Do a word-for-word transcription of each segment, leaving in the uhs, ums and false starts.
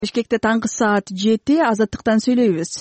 Бишкекте таңкы саат жети, Азаттыктан сүйлөйбүз.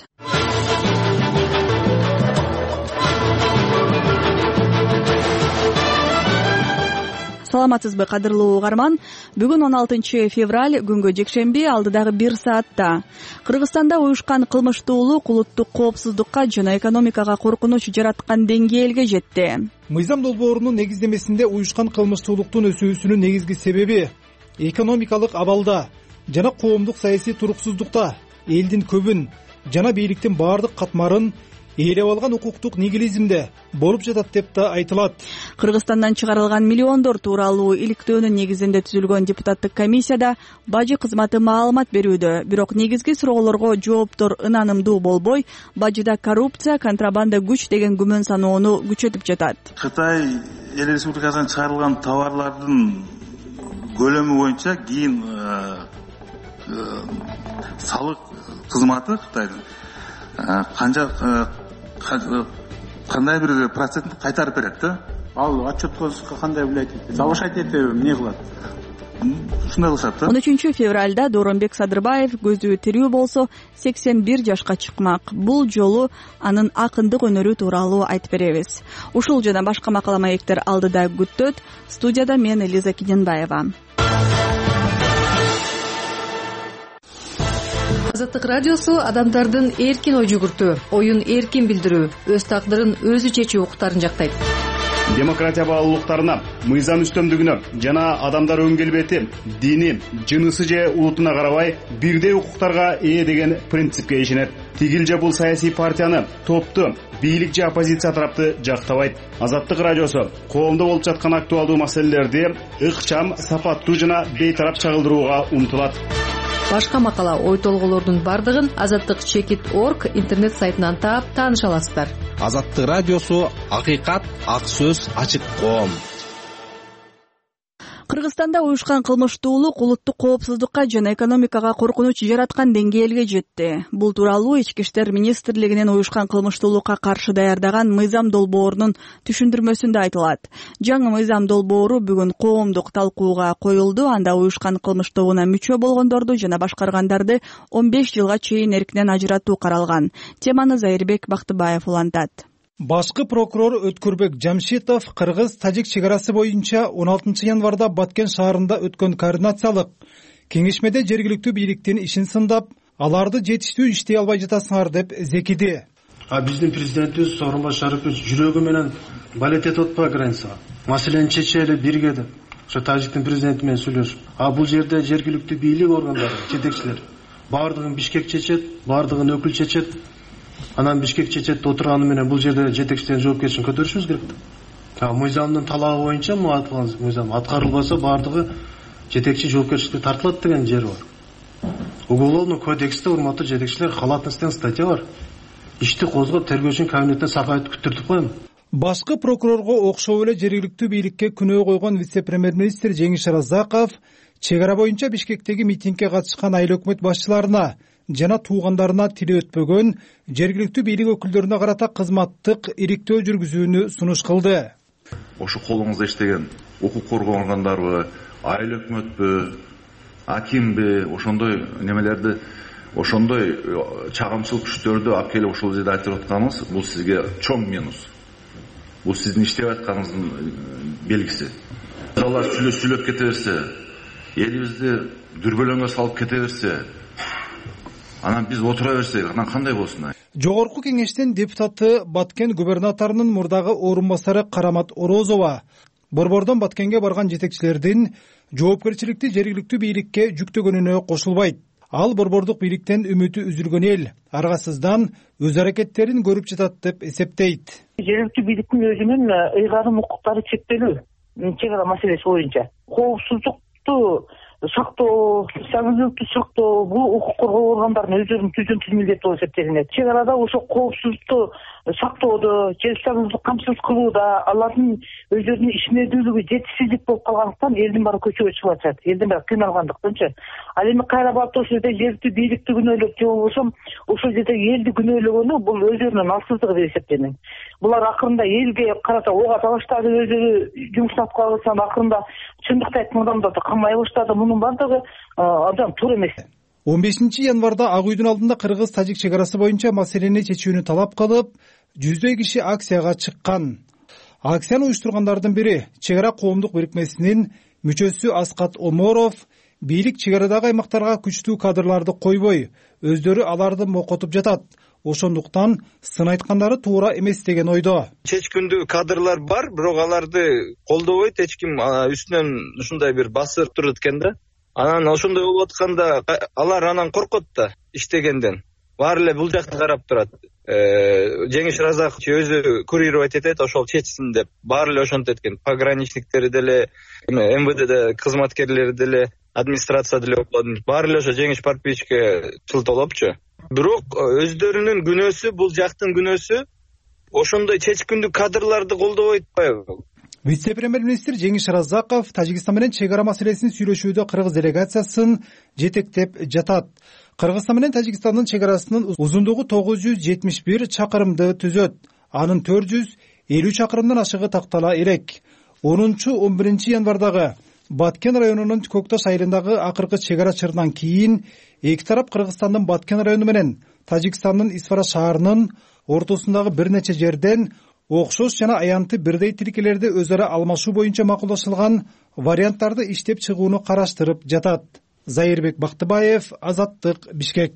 Саламатсызбы, кадырлуу угарман. Бүгүн он алтынчы февраль, күнгө жекшемби, алдыдагы бир саатта Кыргызстанда уюшкан кылмыштуулук улуттук коопсуздукка жана экономикага коркунуч жараткан деңгээлге жетти. Мыйзам долбоорунун негиздемесинде уюшкан кылмыштуулуктун өсүүсүнүн негизги себеби экономикалык абалда жана коомдук саясий туруксуздукта элдин көбүн жана бийликтин баардык катмарын ээлеп алган укуктук нигилизмде болуп жатат деп да айтылат. Кыргызстандан чыгарылган миллиондор тууралуу иликтөөнүн негизинде түзүлгөн депутаттык комиссияда бажы кызматы маалымат берүүдө, бирок негизги суроолорго жооптор ынанымдуу болбой, бажыда коррупция, контрабанда күч деген күмөн саноону күчөтүп жатат. Кытай эл республикасынан чыгарылган товарлардын көлөмү боюнча кийин салык кызматы Кытайдын канча кандай бир процентин кайтарып берет да. Ал отчеткоско кандай влиять этет? Завышать этеби, эмне кылат? Ушундай кылышат да. он үчүнчү февралда Дооронбек Садырбаев көзү тирүү болсо сексен бир жашка чыкмак. Бул жолу анын акындык өнөрү тууралуу айтып беребиз. Ушул жана башка макала маектер алдыда күттөт. Студияда мен Элиза Киденбаева. Азаттык радиосу адамдардын эркин ой жүгүртүү, оюн эркин билдирүү, өз тагдырын өзү чечүү укуктарын жактайт. Демократия баалуулуктарына, мыйзам үстөмдүгүнө жана адамдар өн келбети, дини, жынысы же улутуна карабай бирдей укуктарга ээ деген принципке ишенет. Тигил же бул саясий партияны, топту, бийлик же оппозиция тарапты жактабайт. Азаттык радиосу коомдо болуп жаткан актуалдуу маселелерди ыкчам, сапаттуу жана бейтарап чагылдырууга умтулат. Башка макала ой толголордун бардыгын азаттык чекит точка орг интернет сайтынан таап тааныша аласыздар. Азаттык радиосу акыйкат, ак сөз, ачык коом. Кыргызстанда уюшкан кылмыштуулук улуттук коопсуздукка жана экономикага коркунуч жараткан деңгээлге жетти. Бул тууралуу Ички иштер министрлигинин уюшкан кылмыштуулукка каршы даярдаган мыйзам долбоорунун түшүндүрмөсүндө айтылат. Жаңы мыйзам долбоору бүгүн коомдук талкууга коюлду. Анда уюшкан кылмыш тобуна мүчө болгондорду жана башкаргандарды он беш жылга чейин эркинен ажыратуу каралган. Теманы Зайырбек Бактыбаев улантат. Башкы прокурор Өткүрбек Жамшитов кыргыз-тажик чек арасы боюнча он алтынчы январда Баткен шаарында өткөн координациялык кеңешмеде жергиликтүү бийликтин ишин сындап, аларды жетиштүү иштей албай жатасыңар деп зекиди. А биздин президентибиз Сооронбай Шарипович жүрөгү менен балет этип атпайбы границага? Маселени чечели бирге деп. Ошо тажиктин президенти менен сүйлөшүп. А бул жерде жергиликтүү бийлик органдары, жетекчилер баардыгын Бишкек чечет, баардыгын өкүл чечет. Анан Бишкек чечет отурганы менен бул жерде жетекчилердин жоопкерчилигин көтөрүшүбүз керек да. Мыйзамдын талабы боюнча мыйзам аткарылбаса баардыгы жетекчи жоопкерчиликке тартылат деген жери бар. Уголовный кодексте урматтуу жетекчилер халатностен статья бар. Ишти козгоп тергөөчүнүн кабинетине сапайт күттүртүп коем. Башкы прокурорго окшоо эле жергиликтүү бийликке күнөө койгон вице-премьер-министр Жеңиш Разаков чек ара боюнча Бишкектеги митингге катышкан айыл өкмөт башчыларына жана туугандарына тили өтпөгөн жергиликтүү бийлик өкүлдөрүнө карата кызматтык ириктөө жүргүзүүнү сунуш кылды. Ошо колуңузда иштеген укук коргоо органдарбы, айыл өкмөтпү, акимби, ошондой немелерди, ошондой чагымчылык күчтөрдү алып келип ошол жерде айтып атканыңыз бул сизге чоң минус. Бул сиздин иштеп атканыңыздын белгиси. Алар сүйлөп кете берсе, элибизди дүрбөлөңгө салып кете берсе, анан биз отура берсек, анан кандай болсун? Жогорку кеңештин депутаты Баткен губернаторунун мурдагы орун басары Карамат Орозова Борбордон Баткенге барган жетекчилердин жоопкерчиликти жергиликтүү бийликке жүктөгөнүнө кошулбайт. Ал борбордук бийликтен үмүтү үзүлгөн эл аргасыздан өз аракеттерин көрүп жатат деп эсептейт. Жергиликтүү бийликтин өзүнүн ыйгарым укуктары чектелүү чек ара маселеси боюнча коопсуздукту сактоо, стабилдүүлүктү сактоо бул укук коргоо органдарынын өздөрүнүн түзүн милдети болуп эсептелинет. Чек арада ошо коопсуздукту сактоодо, же стабилдүүлүктү камсыз кылууда алардын өздөрүнүн ишмердүүлүгү жетишсиздик болуп калгандыктан элдин баары көчөгө чыгып атышат. Элдин баары кыйналгандыктанчы. Ал эми кайра барып ошол жерде жергиликтүү бийликти күнөөлөп же болбосо ошол жерде элди күнөөлөгөнү бул өздөрүнүн алсыздыгы деп эсептелинет. Булар акырында элге карата ок ата баштады, өздөрү жумушун аткара баштаган, акырында чындыкты айткан адамдарды камай баштады. Мунун баардыгы абдан туура эмес. он бешинчи январда Ак үйдүн алдында кыргыз-тажик чек арасы боюнча маселени чечүүнү талап кылып жүздөй киши акцияга чыккан. Акцияны уюштургандардын бири чек ара коомдук бирикмесинин мүчөсү Аскат Оморов бийлик чек арадагы аймактарга күчтүү кадрларды койбой, өздөрү аларды мокотуп жатат. Ошондуктан сын айткандары туура эмес деген ойдо. Чечкүндүү кадрлар бар, бирок аларды колдобойт, эч ким үстүнөн ушундай бир басып турат экен да. Анан ошондой болуп атканда алар анан коркот да иштегенден. Баары эле бул жакты карап турат. Жеңиш Разаков өзү курировать этет, ошол чечсин деп баары эле ошентет экен. Пограничниктери деле, эм вэ дэ кызматкерлери деле, администрация деле баары эле ошо Жеңиш Парпичке тилтолопчу. Бирок өздөрүнүн күнөөсү, бул жактын күнөөсү, ошондой чечкүндүү кадрларды колдобойт атпайбы? Вице-премьер-министр Жеңиш Разаков Тажикстан менен чек ара маселесин сүйлөшүүдө кыргыз делегациясын жетектеп жатат. Кыргызстан менен Тажикстандын чек арасынын узундугу тогуз жүз жетимиш бир чакырымды түзөт. Анын төрт жүз элүү чакырымдан ашыгы тактала элек. онунчу он биринчи январдагы Баткен районунун Көкташ айылындагы акыркы чек ара чырынан кийин эки тарап Кыргызстандын Баткен району менен Тажикстандын Исфара шаарынын ортосундагы бир нече жерден окшош жана аянты бирдей тилкелерди өз ара алмашуу боюнча макулдашылган варианттарды иштеп чыгууну караштырып жатат. Зайырбек Бактыбаев, Азаттык, Бишкек.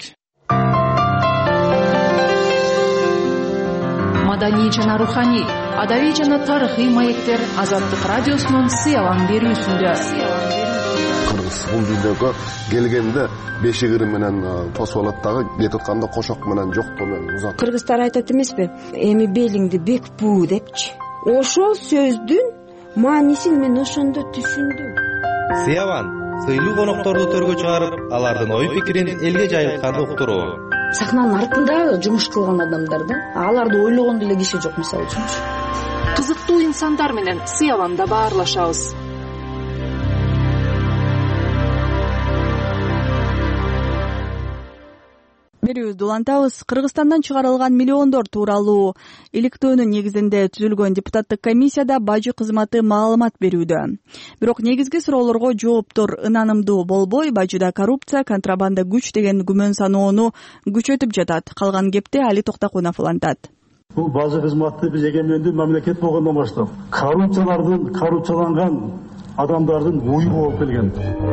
Маданий жана руханий, адабий жана тарыхый маектер Азаттык радиосунун сыялан берүүсүндө. Кыргыз бул дүйнөгө келгенде бешигири менен тосуп алат дагы, кетип атканда кошок менен жоктоо менен узат. Кыргыздар айтат эмеспи? Эми белиңди бекпүү депчи. Ошол сөздүн маанисин мен ошондо түшүндүм. Сыяван сыйлуу конокторду төргө чыгарып, алардын ой пикирин элге жайылтканды уктуруу. Сахнанын артында жумуш кылган адамдар да, аларды ойлогон деле киши жок, мисалы үчүн. Кызыктуу инсандар менен Сыяванда баарлашабыз. Берүүбүздү улантабыз. Кыргызстандан чыгарылган миллиондор тууралуу иликтөөнүн негизинде түзүлгөн депутаттык комиссияда бажы кызматы маалымат берүүдө. Бирок негизги суроолорго жооптор ынанымдуу болбой, бажыда коррупция, контрабанда күч деген күмөн саноону күчөтүп жатат. Калган кепти Али Токтакунов улантат. Бул бажы кызматы биз эгемендүү мамлекет болгондон баштап коррупциялардын, коррупцияланган адамдардын уюу болуп келген.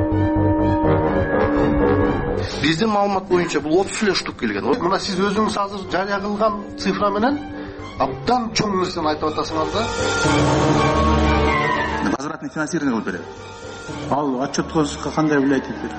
Биздин маалымат боюнча бул отуз эле штук келген. Мына сиз өзүңүз азыр жарыя кылган цифра менен абдан чоң нерсени айтып атасыңар да. Возвратный финансирование кылып берет. Ал отчетко кандай влиять этет?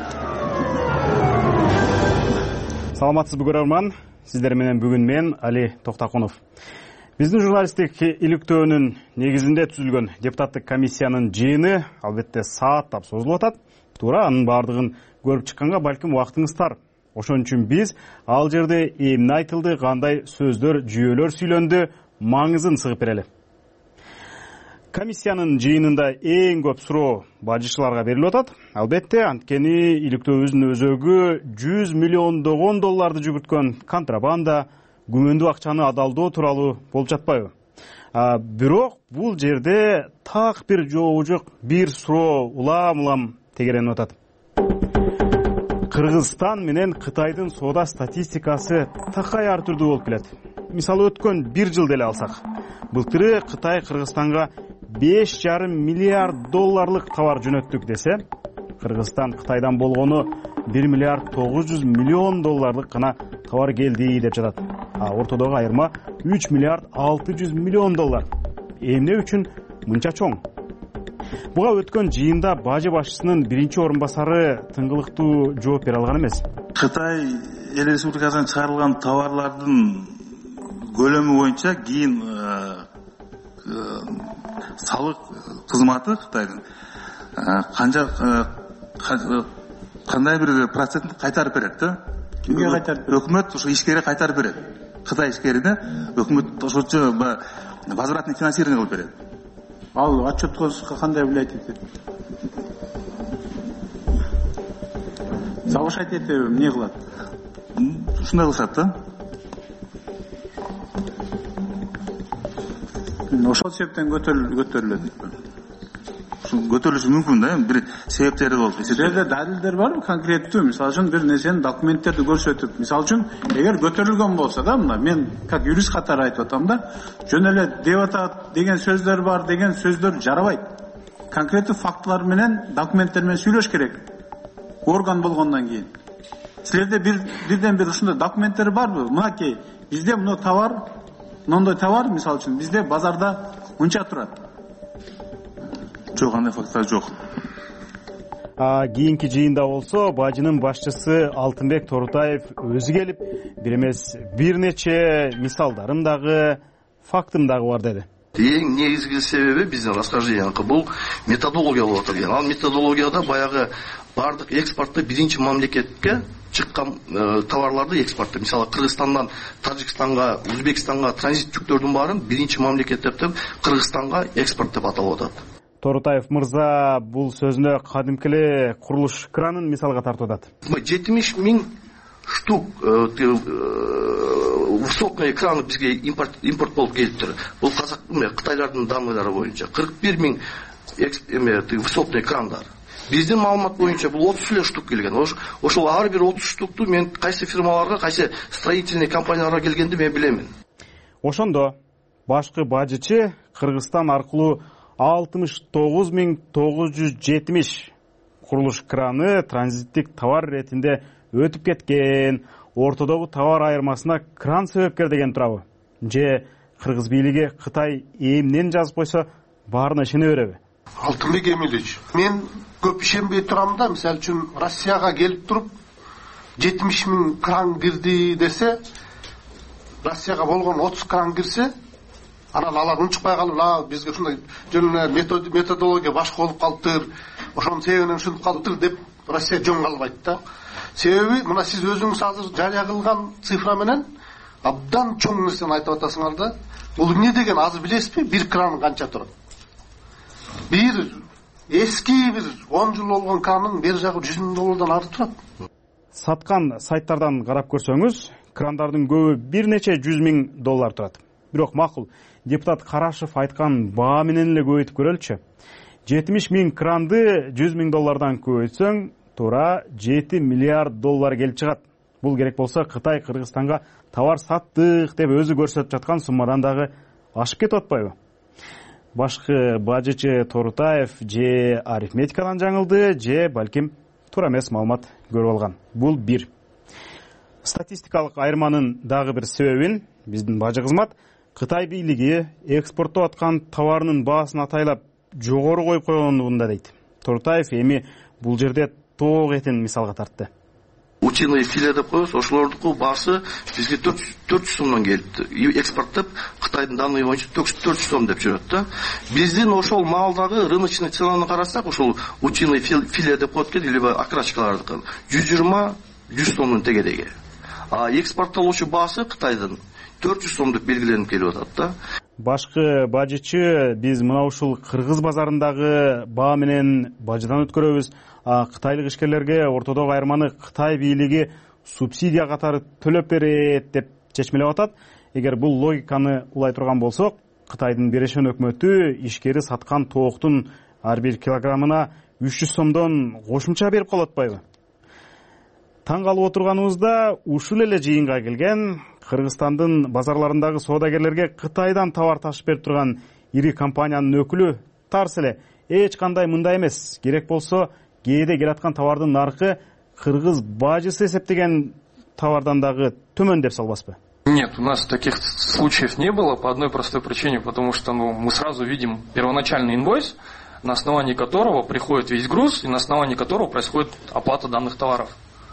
Саламатсызбы көрөрман, сиздер менен бүгүн мен Али Токтакунов. Биздин журналисттик иликтөөнүн негизинде түзүлгөн депутаттык комиссиянын жыйыны албетте сааттап созулуп атат. Туура анын баардыгын көрүп чыкканга балким убактыңыз тар. Ошон үчүн биз ал жерде эмне айтылды, кандай сөздөр, жүйөлөр сүйлөндү, маңызын сыгып берели. Комиссиянын жыйынында эң көп суроо бажычыларга берилип атат. Албетте, анткени иликтөөбүздүн өзөгү жүз миллиондогон долларды жүгүрткөн контрабанда, күмөндүү акчаны адалдоо тууралуу болуп жатпайбы? Бирок бул жерде так бир жообу жок бир суроо улам-улам тегеренип атат. Кыргызстан менен Кытайдын соода статистикасы такай ар түрдүү болуп келет. Мисалы өткөн бир жыл деле алсак, былтыры Кытай Кыргызстанга беш жарым миллиард долларлык товар жөнөттүк десе, Кыргызстан Кытайдан болгону бир миллиард тогуз жүз миллион долларлык гана товар келди деп жатат. А ортодогу айырма үч миллиард алты жүз миллион доллар. Эмне үчүн мынча чоң? Буга өткөн жыйында бажы башчысынын биринчи орун басары тыңгылыктуу жооп бере алган эмес. Кытай эл республикасынан чыгарылган товарлардын көлөмү боюнча кийин салык кызматы Кытайдын канча кандай бир процентин кайтарып берет да. Кимге кайтарып берет? Өкмөт ошо ишкерге кайтарып берет. Кытай ишкерине өкмөт ошочо возвратный финансирование кылып берет. Ал отчетко кандай влиять этет? Завышать этти эмне кылат? Ушундай кылышат да. Ошол себептен көтөрүлөт. көтөрүлүшү мүмкүн да, эми бир себептери болуп. Силерде далилдер барбы конкреттүү? Мисалы үчүн бир нерсени документтерди көрсөтүп, мисалы үчүн эгер көтөрүлгөн болсо да, мына мен как юрист катары айтып атам да, жөн эле деп атат деген сөздөр бар деген сөздөр жарабайт. Конкреттүү фактылар менен, документтер менен сүйлөш керек. Орган болгондон кийин. Силерде бир бирден бир ушундай документтер барбы? Мынакей, бизде мына товар, мындай товар, мисалы үчүн бизде базарда мынча турат. Жок, андай факттар жок. А кийинки жыйында болсо бажынын башчысы Алтынбек Торутаев өзү келип, бир эмес бир нече мисалдарым дагы, фактым дагы бар деди. Эң негизги себеби биздин расхожденияныкы бул методология болуп атат. Ал методологияда баягы бардык экспортто биринчи мамлекетке чыккан товарларды экспортто, мисалы Кыргызстандан Тажикстанга, Өзбекстанга транзит жүктөрдүн баарын биринчи мамлекет деп Кыргызстанга экспорт деп аталып атат. Торутаев мырза бул сөзүнө кадимки эле курулуш кранын мисалга тартып атат. жетимиш миң штук высотный кран бизге импорт импорт болуп келиптир. Бул казак Кытайлардын данныйлары боюнча кырк бир миң высотный крандар. Биздин маалымат боюнча бул отуз эле штук келген. Ошол ар бир отуз штукту мен кайсы фирмаларга, кайсы строительный компанияларга келгенди мен билемин. Ошондо башкы бажычы Кыргызстан аркылуу алтымыш тогуз миң тогуз жүз жетимиш курулуш краны транзиттик товар иретинде өтүп кеткен. Ортодогу товар айырмасына кран себепкер деген турабы? Же Кыргыз бийлиги Кытай эмнен жазып койсо баарына ишене береби? Алтынбек Эмилович, мен көп ишенбей турам да, мисалы үчүн Россияга келип туруп жетимиш миң кран кирди десе, Россияга болгон отуз кран кирсе, анан алар унчукпай калып, а бизге ушундай жөн методология башка болуп калыптыр, ошонун себебинен ушинтип калыптыр деп Россия жөн калбайт да. Себеби мына сиз өзүңүз азыр жарыя кылган цифра менен абдан чоң нерсени айтып атасыңар да. Бул эмне деген азыр билесизби? Бир кран канча турат? Бир эски бир он жыл болгон кранын бери жагы жүз миң доллардан ары турат. Саткан сайттардан карап көрсөңүз, крандардын көбү бир нече жүз миң доллар турат. Бирок макул, депутат Карашев айткан баа менен эле көбөйтүп көрөлүчү. жетимиш миң кранды жүз миң доллардан көбөйтсөң, туура жети миллиард доллар келип чыгат. Бул керек болсо Кытай Кыргызстанга товар саттык деп өзү көрсөтүп жаткан суммадан дагы ашып кетип атпайбы? Башкы бажычы Торутаев же арифметикадан жаңылды, же балким туура эмес маалымат көрүп алган. Бул бир. Статистикалык айырманын дагы бир себебин биздин бажы кызмат Кытай бийлиги экспорттоп аткан товарынын баасын атайлап жогору коюп койгондугунда дейт. Торутаев эми бул жерде тоок этин мисалга тартты. Утиный филе деп коебуз, ошолордуку баасы бизге төрт жүз сомдон келипти. Экспорттоп Кытайдын данные боюнча төрт жүз сом деп жүрөт да. Биздин ошол маалдагы рыночный ценаны карасак, ошол утиный филе деп коет экен, либо окрачкалардыкы жүз жыйырма жүз сомдун тегереги. А экспорттолуучу баасы Кытайдын төрт жүз сом деп белгиленип келип атат да. Башкы бажычы биз мына ушул Кыргыз базарындагы баа менен бажыдан өткөрөбүз. Кытайлык ишкерлерге ортодогу айырманы Кытай бийлиги субсидия катары төлөп берет деп чечмелеп атат. Эгер бул логиканы улай турган болсок, Кытайдын Берешен өкмөтү ишкери саткан тооктун ар бир килограммына үч жүз сомдон кошумча берип калып атпайбы? Таң калып отурганыбызда ушул эле жыйынга келген Кыргызстандын базарларындагы соодагерлерге Кытайдан товар ташып берип турган ири компаниянын өкүлү тарс эле эч кандай мындай эмес, керек болсо кээде келаткан товардын наркы кыргыз бажысы эсептеген товардан дагы төмөн деп салбаспы? Нет, у нас таких случаев не было по одной простой причине, потому что ну, мы сразу видим первоначальный инвойс, на основании которого приходит весь груз и на основании которого происходит оплата данных товаров.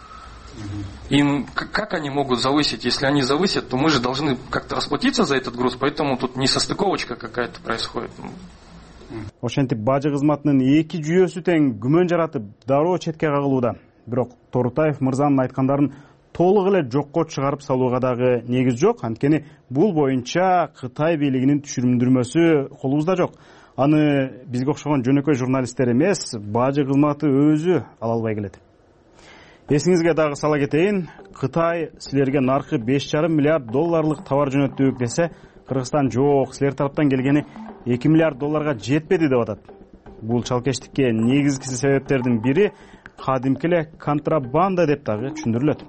Им как они могут завысить? Если они завысят, то мы же должны как-то расплатиться за этот груз, поэтому тут несостыковочка какая-то происходит. Ошентип бажы кызматынын эки жүйөсү тең күмөн жаратып дароо четке кагылууда. Бирок Торутаев мырзанын айткандарын толук эле жокко чыгарып салууга дагы негиз жок. Анткени бул боюнча Кытай бийлигинин түшүндүрмөсү колубузда жок. Аны бизге окшогон жөнөкөй журналисттер эмес, бажы кызматы өзү ала албай келет. Эсиңизге дагы сала кетейин, Кытай силерге наркы беш жарым миллиард долларлык товар жөнөттүк десе, Кыргызстан жок, силер тараптан келгени эки миллиард долларга жетпеди деп атат. бул чалкештикке негизги себептердин бири кадимки эле контрабанда деп дагы түшүндүрүлөт.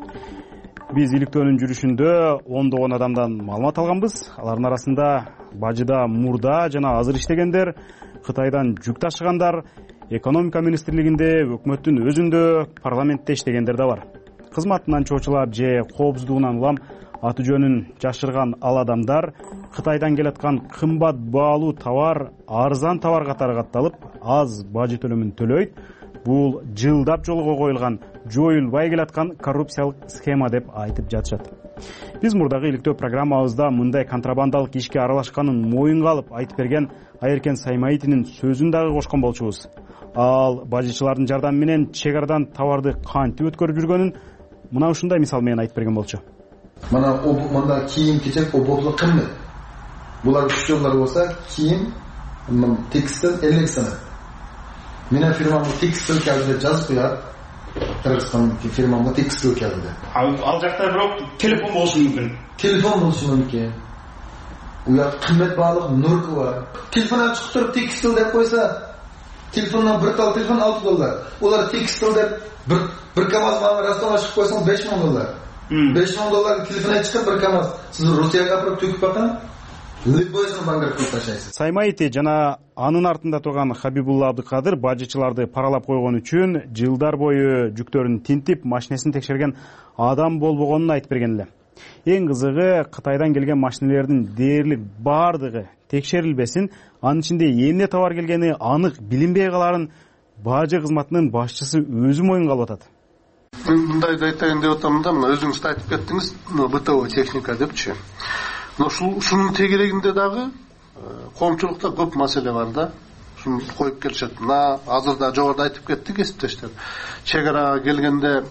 Биз иликтөөнүн жүрүшүндө ондогон адамдан маалымат алганбыз. Алардын арасында бажыда мурда жана азыр иштегендер, Кытайдан жүк ташыгандар, экономика министрлигинде, өкмөттүн өзүндө, парламентте иштегендер да бар. Кызматынан чоочулап же коопсуздугунан улам аты жөнүн жашырган ал адамдар Кытайдан келаткан кымбат баалуу товар арзан товар катары катталып, аз бажы төлөмүн төлөйт. Бул жылдап жолго коюлган, жоюлбай келаткан коррупциялык схема деп айтып жатышат. Биз мурдагы иликтөө программабызда мындай контрабандалык ишке аралашканын моюнга алып айтып берген Айеркен Саймаитинин сөзүн дагы кошкон болчубуз. Ал бажычылардын жардамы менен чек арадан товарды кантип өткөрүп жүргөнүн мына ушундай мисал менен айтып берген болчу. Мына мында кийим-кечек оборлук кымбат. Булар үч жолдор болсо, кийим, текстиль, электроник. Менин фирмамда текстиль келди деп жазып коёт. Кыргызстан фирмамда текстиль келди. Ал жакта бирок телефон болушу мүмкүн. Телефон болушу мүмкүн. Уят кымбат баалык нурку бар. Телефондан чыгып туруп текстиль деп койсо, телефондан бир тал телефон алты доллар. Улар текстиль деп bir bir kamaz mağara rastama çıkıp koysanız beş milyon dolar. Hmm. beş milyon dolar telefona çıkıp bir kamaz. Siz Rusiyaga апарып töküp bakın. Любойсын банкротқа ташайсыз. Саймаити жана анын артында турган Хабибулла Абдыкадыр бажычыларды паралап койгон үчүн жылдар бою жүктөрүн тинтип, машинесин текшерген адам болбогонун айтып берген эле. Эң кызыгы, Кытайдан келген машинелердин дээрлик бардыгы текшерилбесин, анын ичинде эмне товар келгени анык билинбей каларын бажы кызматынын башчысы өзү моюнга алып атат. Мындайды айтайын деп атам да, мына өзүңүз айтып кеттиңиз, бытовой техника депчи. Ушунун тегерегинде дагы коомчулукта көп маселе бар да. Шуну коюп келишет. Мына азырда жогоруда айтып кеттик кесиптештер. Чек арага келгенде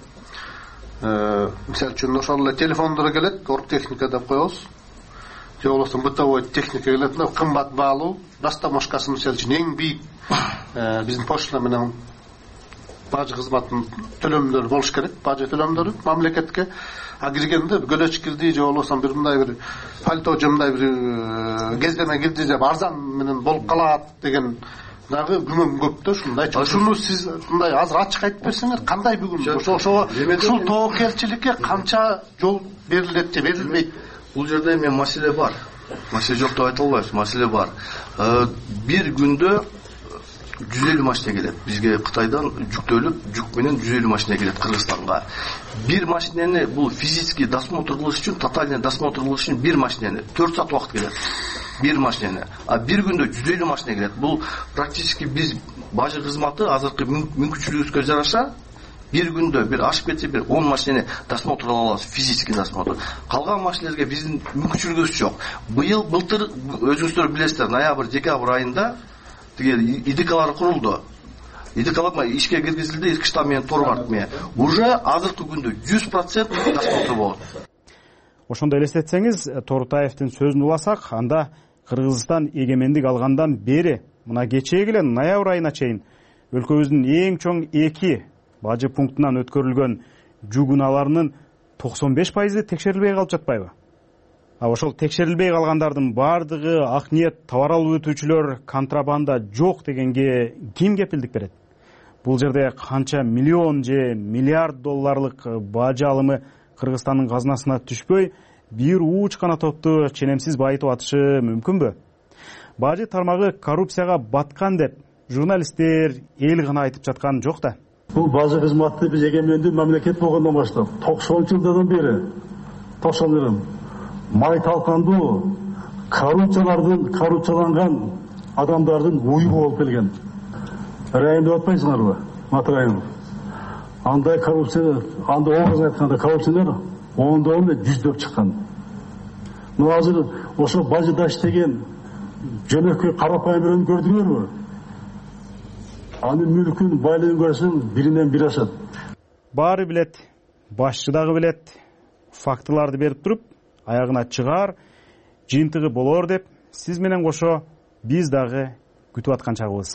мисалы үчүн ошол эле телефондор келет, оргтехника деп коебуз. Же болбосо бытовой техника келет, кымбат баалуу, растаможкасы мисалы үчүн эң бийик биздин почта менен бажы кызматынын төлөмдөрү болуш керек, бажы төлөмдөрү мамлекетке. А киргенде көлөч кирди же болбосо бир мындай бир пальто же мындай бир кездеме кирди деп арзан менен болуп калат деген дагы күмөн көп да ушундай. Ушуну сиз мындай азыр ачык айтып берсеңер, кандай бүгүн ошо ошо ушул тоокелчиликке канча жол берилет же берилбейт? Бул жерде эми маселе бар. Маселе жок деп айта албайбыз, маселе бар. Бир күндө жүз элүү машина келет. Бизге Кытайдан жүктөлүп, жүк менен жүз элүү машина келет Кыргызстанга. Бир машинени бул физически досмотр кылыш үчүн, тотальный досмотр кылыш үчүн бир машинени төрт саат убакыт келет. Бир машинени. А бир күндө жүз элүү машина келет. Бул практически биз бажы кызматы азыркы мүмкүнчүлүгүбүзгө жараша бир күндө бир ашып кетсе бир он машинени досмотр кыла алабыз, физический досмотр. Калган машинелерге биздин мүмкүнчүлүгүбүз жок. Быйыл былтыр өзүңүздөр билесиздер, ноябрь, декабрь айында идикалар курулду. Идикалар ишке киргизилди, эски штам менен торгартып менен. Уже азыркы күндө жүз процент досмотр болот. Ошондо элестетсеңиз, Торутаевдин сөзүн уласак, анда Кыргызстан эгемендик алгандан бери, мына кечеги эле ноябрь айына чейин өлкөбүздүн эң чоң эки бажы пунктунан өткөрүлгөн жүк унааларынын токсон беш пайызы текшерилбей калып жатпайбы? А ошол текшерилбей калгандардын бардыгы ак ниет товар алып өтүүчүлөр, контрабанда жок дегенге ким кепилдик берет? Бул жерде канча миллион же миллиард долларлык бажы алымы Кыргызстандын казынасына түшпөй, бир ууч гана топту ченемсиз байытып атышы мүмкүнбү? Бажы тармагы коррупцияга баткан деп журналисттер эл гана айтып жаткан жок да. Бул бажы кызматы биз эгемендүү мамлекет болгондон баштап токсонунчу жылдардан бери токсон май талкандуу коррупциялардын коррупцияланган адамдардын уйу болуп келген. Райым деп атпайсыңарбы? Матырайым. Андай коррупция, андай образын айтканда коррупциялар ондон эле жүздөп чыккан. Мына азыр ошо бажыда иштеген жөнөкөй карапайым бирөөнү көрдүңөрбү? Анын мүлкүн, байлыгын көрсөң биринен бир ашат. Баары билет, башчы дагы билет, фактыларды берип туруп, аягына чыгаар, жыйынтыгы болор деп, сиз менен кошо биз дагы күтүп аткан чагыбыз.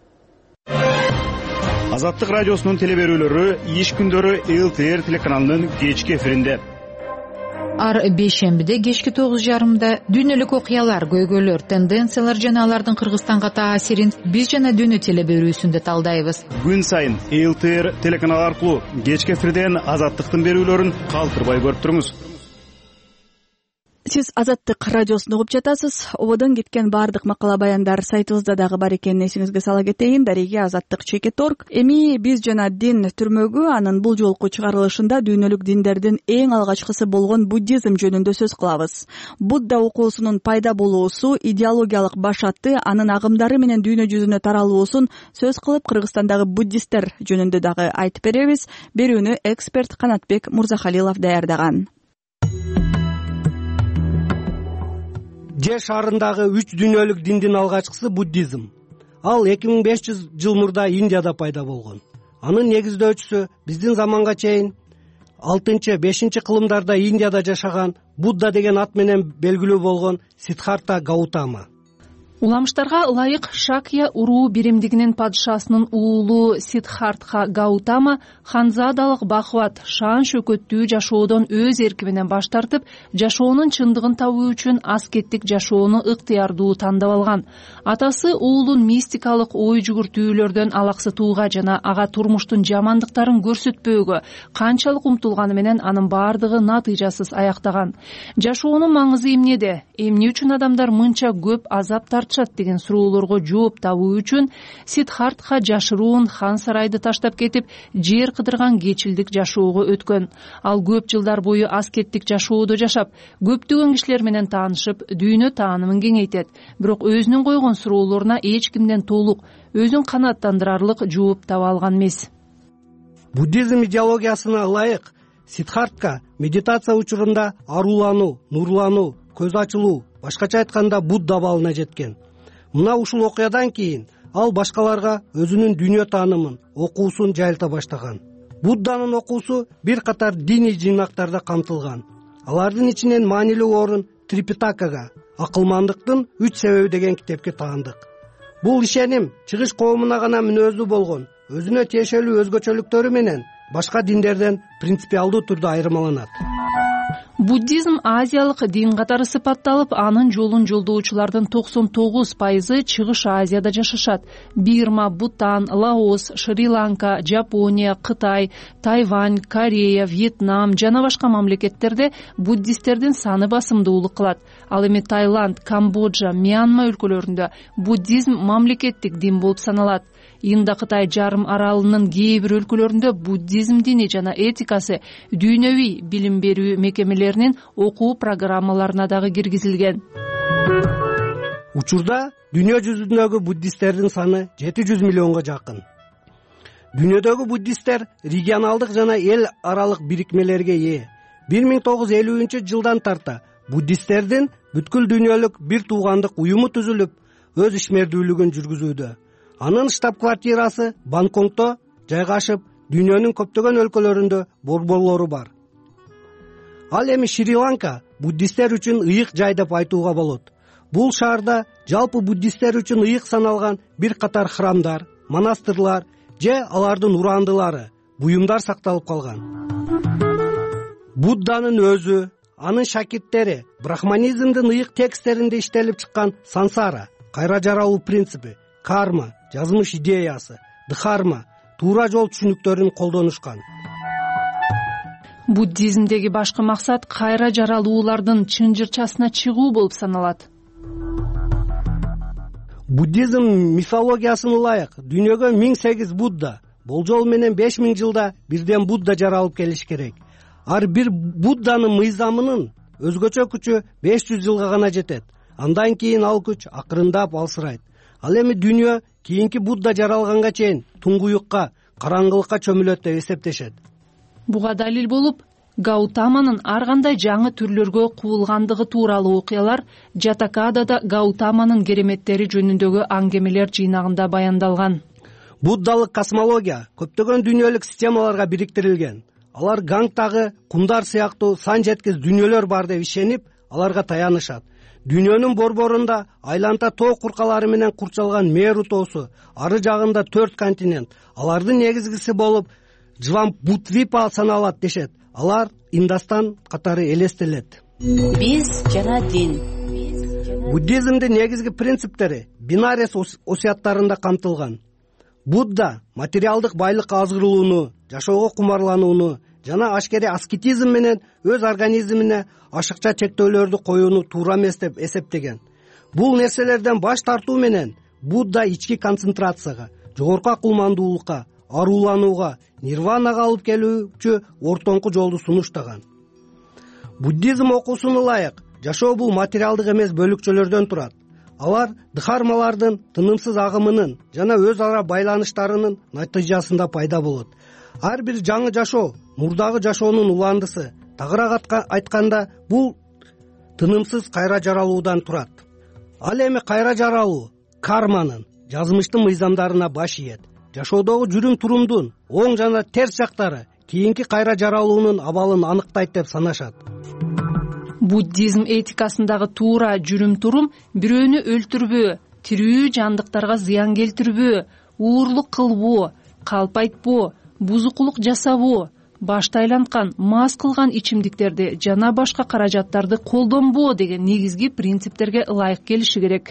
Азаттык радиосунун телеберүүлөрү иш күндөрү эл тэ эр телеканалынын кечки эфиринде. ар бейшембиде кечки тогуз жарымда дүйнөлүк окуялар, көйгөйлөр, тенденциялар жана алардын Кыргызстанга таасирин биз жана дүйнө теле берүүсүндө талдайбыз. Күн сайын эл тэ эр телеканалы аркылуу кечки эфирден Азаттыктын берүүлөрүн калтырбай көрүп туруңуз. Сиз Азаттык радиосун угуп жатасыз. Ободон кеткен баардык макала баяндар сайтыбызда дагы бар экенин эсиңизге сала кетейин. Дареги Азаттык чекит орг. Эми биз жана дин түрмөгү анын бул жолку чыгарылышында дүйнөлүк диндердин эң алгачкысы болгон буддизм жөнүндө сөз кылабыз. Будда окуусунун пайда болуусу, идеологиялык башаты, анын агымдары менен дүйнө жүзүнө таралуусун сөз кылып, Кыргызстандагы буддисттер жөнүндө дагы айтып беребиз. Берүүнү эксперт Канатбек Мурзахалилов даярдаган. Жер шарындагы үч дүйнөлүк диндин алгачкысы буддизм. Ал эки миң беш жүз жыл мурда Индияда пайда болгон. Анын негиздөөчүсү биздин заманга чейин алтынчы бешинчи кылымдарда Индияда жашаган Будда деген ат менен белгилүү болгон Сиддхартха Гаутама. Уламыштарга ылайык Шакья уруу биримдигинин падышасынын уулу Сиддхартха Гаутама ханзадалык бакубат, шаан шөкөттүү жашоодон өз эрки менен баш тартып, жашоонун чындыгын табуу үчүн аскеттик жашоону ыктыярдуу тандап алган. Атасы уулун мистикалык ой жүгүртүүлөрдөн алаксытууга жана ага турмуштун жамандыктарын көрсөтпөөгө канчалык умтулганы менен анын баардыгы натыйжасыз аяктаган. Жашоонун маңызы эмнеде? Эмне үчүн адамдар мынча көп азап тартышат деген суроолорго жооп табуу үчүн Сиддхартха жашыруун хан сарайды таштап кетип, жер кыдырган кечилдик жашоого өткөн. Ал көп жылдар бою аскеттик жашоодо жашап, көптөгөн кишилер менен таанышып, дүйнө таанымын кеңейтет. Бирок өзүнүн койгон суроолоруна эч кимден толук, өзүн канааттандырарлык жооп таба алган эмес. Буддизм идеологиясына ылайык Сиддхартха медитация учурунда арулануу, нурлануу, көз ачылуу, башкача айтканда Будда балына жеткен. Мына ушул окуядан кийин ал башкаларга өзүнүн дүйнө таанымын, окуусун жайылта баштаган. Будданын окуусу бир катар диний жыйнактарда камтылган. Алардын ичинен маанилүү орун Трипитакага, акылмандыктын үч себеби деген китепке таандык. Бул ишеним чыгыш коомуна гана мүнөздүү болгон, өзүнө тиешелүү өзгөчөлүктөрү менен башка диндерден принципиалдуу түрдө айырмаланат. Буддизм азиялык дин катары сыпатталып, анын жолун жолдоочулардын токсон тогуз пайызы Чыгыш Азияда жашашат. Бирма, Бутан, Лаос, Шри-Ланка, Жапония, Кытай, Тайвань, Корея, Вьетнам жана башка мамлекеттерде буддисттердин саны басымдуулук кылат. Ал эми Таиланд, Камбоджа, Мьянма өлкөлөрүндө буддизм мамлекеттик дин болуп саналат. Инда-Кытай жарым аралынын кээ бир өлкөлөрүндө буддизм дини жана этикасы дүйнөвүй билим берүү мекемелеринин окуу программаларына дагы киргизилген. Учурда дүйнө жүзүндөгү буддисттердин саны жети жүз миллионго жакын. Дүйнөдөгү буддисттер регионалдык жана эл аралык бирикмелерге ээ. бир миң тогуз жүз элүүнчү жылдан тарта буддисттердин бүткүл дүйнөлүк бир туугандык уюму түзүлүп, өз ишмердүүлүгүн жүргүзүүдө. Анын штаб-квартирасы Бангкокто жайгашып, дүйнөнүн көптөгөн өлкөлөрүндө борборлору бар. Ал эми Шри-Ланка буддисттер үчүн ыйык жай деп айтууга болот. Бул шаарда жалпы буддисттер үчүн ыйык саналган бир катар храмдар, монастырлар же алардын урандылары, буюмдар сакталып калган. Будданын өзү, анын шакирттери брахманизмдин ыйык тексттеринде иштелип чыккан сансара, кайра жаралуу принципи, карма, жазмыш идеясы, дхарма, туура жол түшүнүктөрүн колдонушкан. Буддизмдеги башкы максат кайра жаралуулардын чынжырчасына чыгуу болуп саналат. Буддизм мифологиясына ылайык дүйнөгө миң сегиз Будда, болжол менен беш миң жылда бирден Будда жаралып келиш керек. Ар бир Будданын мыйзамынын өзгөчө күчү беш жүз жылга гана жетет. Андан кийин ал күч акырындап алсырайт. Ал эми дүйнө кийинки Будда жаралганга чейин туңгуюкка, караңгылыкка чөмүлөт деп эсептешет. Буга далил болуп, Гаутаманын ар кандай жаңы түрлөргө куулгандыгы тууралуу окуялар Жатакадада Гаутаманын кереметтери жөнүндөгү аңгемелер жыйнагында баяндалган. Буддалык космология көптөгөн дүйнөлүк системаларга бириктирилген. Алар Гангтагы кумдар сыяктуу сан жеткис дүйнөлөр бар деп ишенип, аларга таянышат. Дүйнөнүн борборунда айланта тоо куркалары менен курчалган Меру тоосу, ары жагында төрт континент, алардын негизгиси болуп Джвамбутвипа саналат дешет. Алар Индастан катары элестелет. Биз жана дин. Буддизмдин негизги принциптери бинарес осуяттарында камтылган. Будда материалдык байлыкка азгырылууну, жашоого кумарланууну жана ашкери аскетизм менен өз организмине ашыкча чектөөлөрдү коюуну туура эмес деп эсептеген. Бул нерселерден баш тартуу менен Будда ички концентрацияга, жогорку акылмандуулукка, арууланууга, нирванага алып келүүчү ортоңку жолду сунуштаган. Буддизм окуусуна ылайык жашоо бул материалдык эмес бөлүкчөлөрдөн турат. Алар дхармалардын тынымсыз агымынын жана өз ара байланыштарынын натыйжасында пайда болот. Ар бир жаңы жашоо мурдагы жашоонун уландысы. Тагыраак айтканда бул тынымсыз кайра жаралуудан турат. Ал эми кайра жаралуу карманын, жазмыштын мыйзамдарына баш ийет. Жашоодогу жүрүм турумдун оң жана терс жактары кийинки кайра жаралуунун абалын аныктайт деп санашат. Буддизм этикасындагы туура жүрүм турум бирөөнү өлтүрбөө, тирүү жандыктарга зыян келтирбөө, уурлук кылбоо, калп айтпоо, бузукулук жасабоо, башты айланткан, мас кылган ичимдиктерди жана башка каражаттарды колдонбоо деген негизги принциптерге ылайык келиши керек.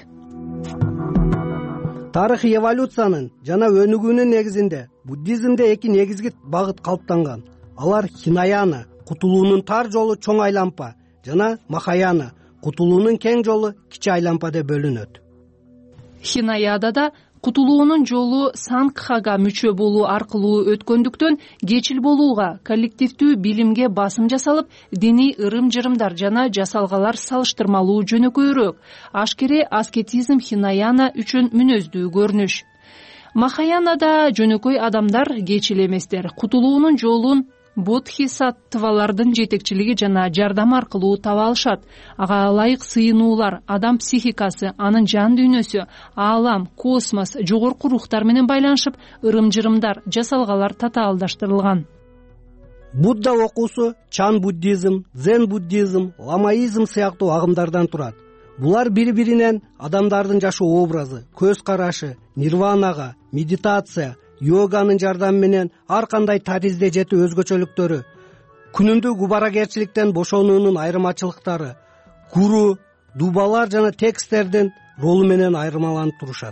Тарыхый эволюциянын жана өнүгүүнүн негизинде буддизмде эки негизги багыт калыптанган. Алар хинаяна, кутулуунун тар жолу чоң айлампа жана махаяна, кутулуунун кең жолу кичи айлампа деп бөлүнөт. Хинаядада кутулуунун жолу сангхага мүчө болуу аркылуу өткөндүктөн кечил болууга, коллективдүү билимге басым жасалып, диний ырым-жырымдар жана жасалгалар салыштырмалуу жөнөкөйрөөк. Ашкере аскетизм хинаяна үчүн мүнөздүү көрүнүш. Махаянада жөнөкөй адамдар кечил эместер, кутулуунун жолун бодхисаттвалардын жетекчилиги жана жардам аркылуу таба алышат. Ага ылайык сыйынуулар, адам психикасы, анын жан дүйнөсү, аалам, космос, жогорку рухтар менен байланышып, ырым-жырымдар, жасалгалар татаалдаштырылган. Будда окуусу чан буддизм, зен буддизм, ламаизм сыяктуу агымдардан турат. Булар бири-биринен адамдардын жашоо образы, көз карашы, нирванага, медитация, йоганын жардамы менен ар кандай таризде жетүү өзгөчөлүктөрү, күнүмдүк убаракерчиликтен бошонуунун айырмачылыктары, гуру, дубалар жана тексттердин ролу менен айырмаланып турушат.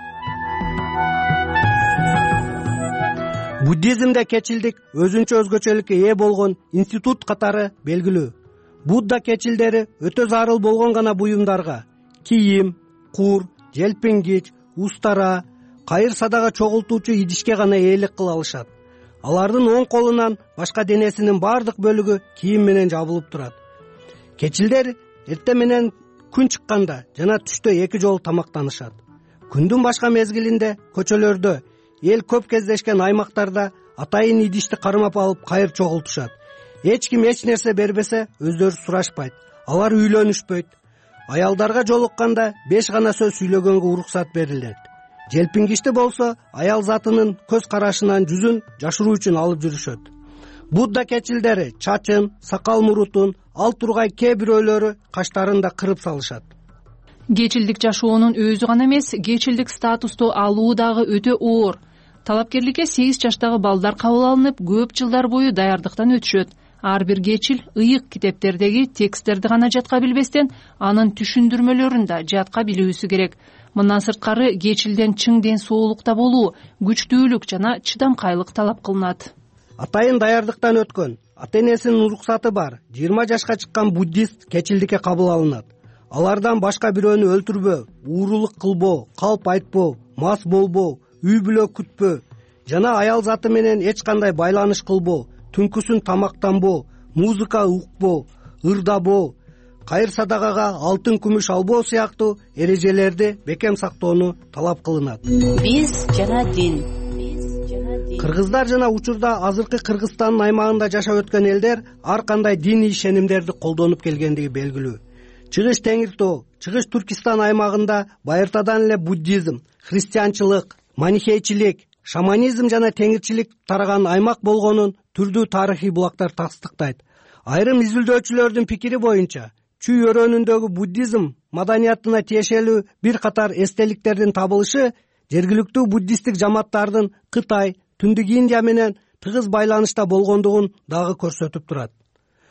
Буддизмде кечилдик өзүнчө өзгөчөлүккө ээ болгон институт катары белгилүү. Будда кечилдери өтө зарыл болгон гана буюмдарга кийим, кур, желпингич, устара, кайыр садага чогултуучу идишке гана ээлик кыла алышат. Алардын оң колунан башка денесинин бардык бөлүгү кийим менен жабылып турат. Кечилдер эрте менен күн чыкканда жана түштө эки жолу тамактанышат. Күндүн башка мезгилинде көчөлөрдө, эл көп кездешкен аймактарда атайын идишти кармап алып кайыр чогултушат. Эч ким эч нерсе бербесе өздөрү сурашпайт. Алар үйлөнүшпөйт. Аялдарга жолукканда беш гана сөз сүйлөгөнгө уруксат берилет. Желпингичти болсо аял затынын көз карашынан жүзүн жашыруу үчүн алып жүрүшөт. Будда кечилдери чачын, сакал мурутун, ал тургай кээ бирөөлөрү каштарын да кырып салышат. Кечилдик жашоонун өзү гана эмес, кечилдик статусту алуу дагы өтө оор. Талапкерликке сегиз жаштагы балдар кабыл алынып, көп жылдар бою даярдыктан өтүшөт. Ар бир кечил ыйык китептердеги тексттерди гана жатка билбестен, анын түшүндүрмөлөрүн да жатка билүүсү керек. Мындан сырткары кечилден чың ден соолукта болуу, күчтүүлүк жана чыдамкайлык талап кылынат. Атайын даярдыктан өткөн, ата-энесинин уруксаты бар жыйырма жашка чыккан буддист кечилдикке кабыл алынат. Алардан башка бирөөнү өлтүрбөө, уурулук кылбоо, калп айтпоо, мас болбоо, үй бүлө күтпөө жана аял заты менен эч кандай байланыш кылбоо, түнкүсүн тамактанбоо, музыка укпоо, ырдабоо, кайыр садагага алтын күмүш албоо сыяктуу эрежелерди бекем сактоону талап кылынат. Биз жана дин. Кыргыздар жана учурда азыркы Кыргызстандын аймагында жашап өткөн элдер ар кандай диний ишенимдерди колдонуп келгендиги белгилүү. Чыгыш Теңир Тоо, Чыгыш Түркистан аймагында байыртадан эле буддизм, христианчылык, манихейчилик, шаманизм жана теңирчилик тараган аймак болгонун түрдүү тарыхый булактар тастыктайт. Айрым изилдөөчүлөрдүн пикири боюнча, Чүй өрөөнүндөгү буддизм маданиятына тиешелүү бир катар эстеликтердин табылышы жергиликтүү буддисттик жамааттардын Кытай, Түндүк Индия менен тыгыз байланышта болгондугун дагы көрсөтүп турат.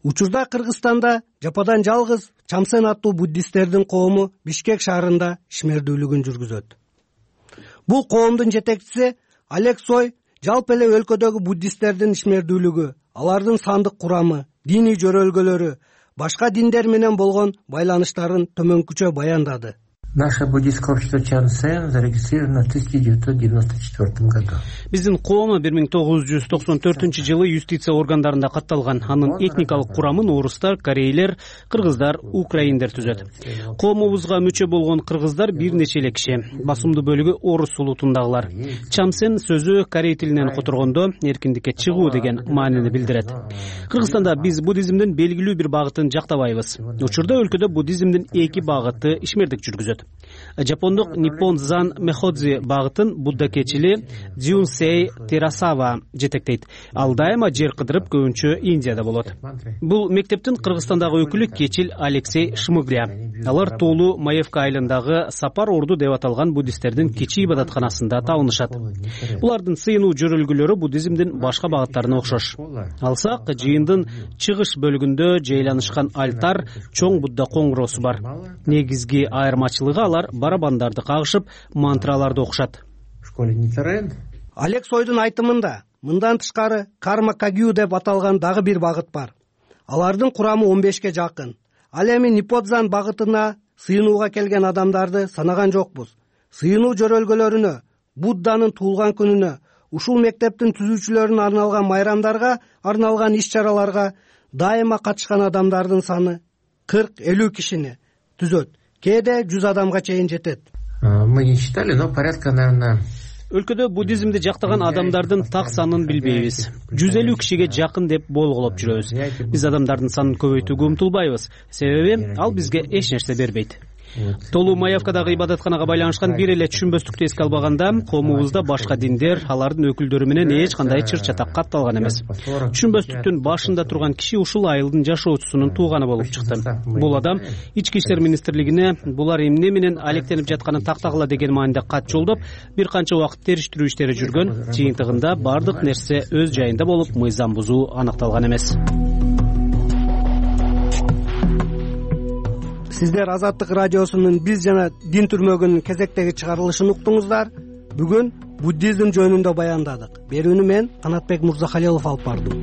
Учурда Кыргызстанда жападан жалгыз Чамсен аттуу буддисттердин коому Бишкек шаарында ишмердүүлүгүн жүргүзөт. Бул коомдун жетекчиси Олег Сой жалпы эле өлкөдөгү буддисттердин ишмердүүлүгү, алардын сандык курамы, диний жөрөлгөлөрү, башка диндер менен болгон байланыштарын төмөнкүчө баяндады. Наше буддийское общество Чамсен зарегистрировано в тысяча девятьсот девяносто четвёртом году. Биздин коому бир миң тогуз жүз токсон төртүнчү жылы юстиция органдарында катталган. Анын этникалык курамын орустар, корейлер, кыргыздар, украиндер түзөт. Коомубузга мүчө болгон кыргыздар бир нече эле киши. Басымдуу бөлүгү орус улутундагылар. Чамсен сөзү корей тилинен которгондо эркиндикке чыгуу деген маанини билдирет. Кыргызстанда биз буддизмдин белгилүү бир багытын жактабайбыз. Учурда өлкөдө буддизмдин эки багыты ишмердик жүргүзөт. Жапондук Ниппон Зан Мэходзи багытын буддакечили Дзюнсей Терасава жетектейт. Ал дайыма жер кыдырып көбүнчө Индияда болот. Бул мектептин Кыргызстандагы өкүлү кечил Алексей Шмыгля. Алар Тулу Маевка айылындагы Сапар орду деп аталган буддисттердин кичи ибадатканасында табынышат. Булардын сыйынуу жөрөлгөлөрү буддизмдин башка багыттарына окшош. Алсак, жыйындын чыгыш бөлүгүндө жайланышкан альтар чоң Будда коңгуросу бар. Негизги айырмачылыгы алар барабандарды кагышып, мантраларды окушат. Олег Сойдун айтымында, мындан тышкары карма кагю деп аталган дагы бир багыт бар. Алардын курамы он бешке жакын. Ал эми Нипподзан багытына сыйынууга келген адамдарды санаган жокпуз. Сыйынуу жөрөлгөлөрүнө, Будданын туулган күнүнө, ушул мектептин түзүүчүлөрүнө арналган майрамдарга, арналган иш-чараларга дайыма катышкан адамдардын саны кырк элүү кишини түзөт. Кээде жүз адамга чейин жетет. Мы не считали, но порядка, наверное... Өлкөдө буддизмди жактаган адамдардын так санын билбейбиз. жүз элүү кишиге жакын деп болголоп жүрөбүз. Биз адамдардын санын көбөйтүүгө умтулбайбыз. Себеби ал бизге эч нерсе бербейт. Толу Маевкадагы ибадатканага байланышкан бир эле түшүнбөстүктү эске албаганда, коомубузда башка диндер, алардын өкүлдөрү менен эч кандай чыр-чатак катталган эмес. Түшүнбөстүктүн башында турган киши ушул айылдын жашоочусунун тууганы болуп чыкты. Бул адам Ички иштер министрлигине булар эмне менен алектенип жатканын тактагыла деген маанидә кат жолдоп, бир канча убакыт териштирүү иштери жүргөн. Жыйынтыгында бардык нерсе өз жайында болуп, мыйзам бузуу аныкталган эмес. Сиздер Азаттык радиосунун биз жана дин түрмөгүнүн кезектеги чыгарылышын уктуңуздар. Бүгүн буддизм жөнүндө баяндадык. Берүүнү мен Канатбек Мурзахалилов алып бардым.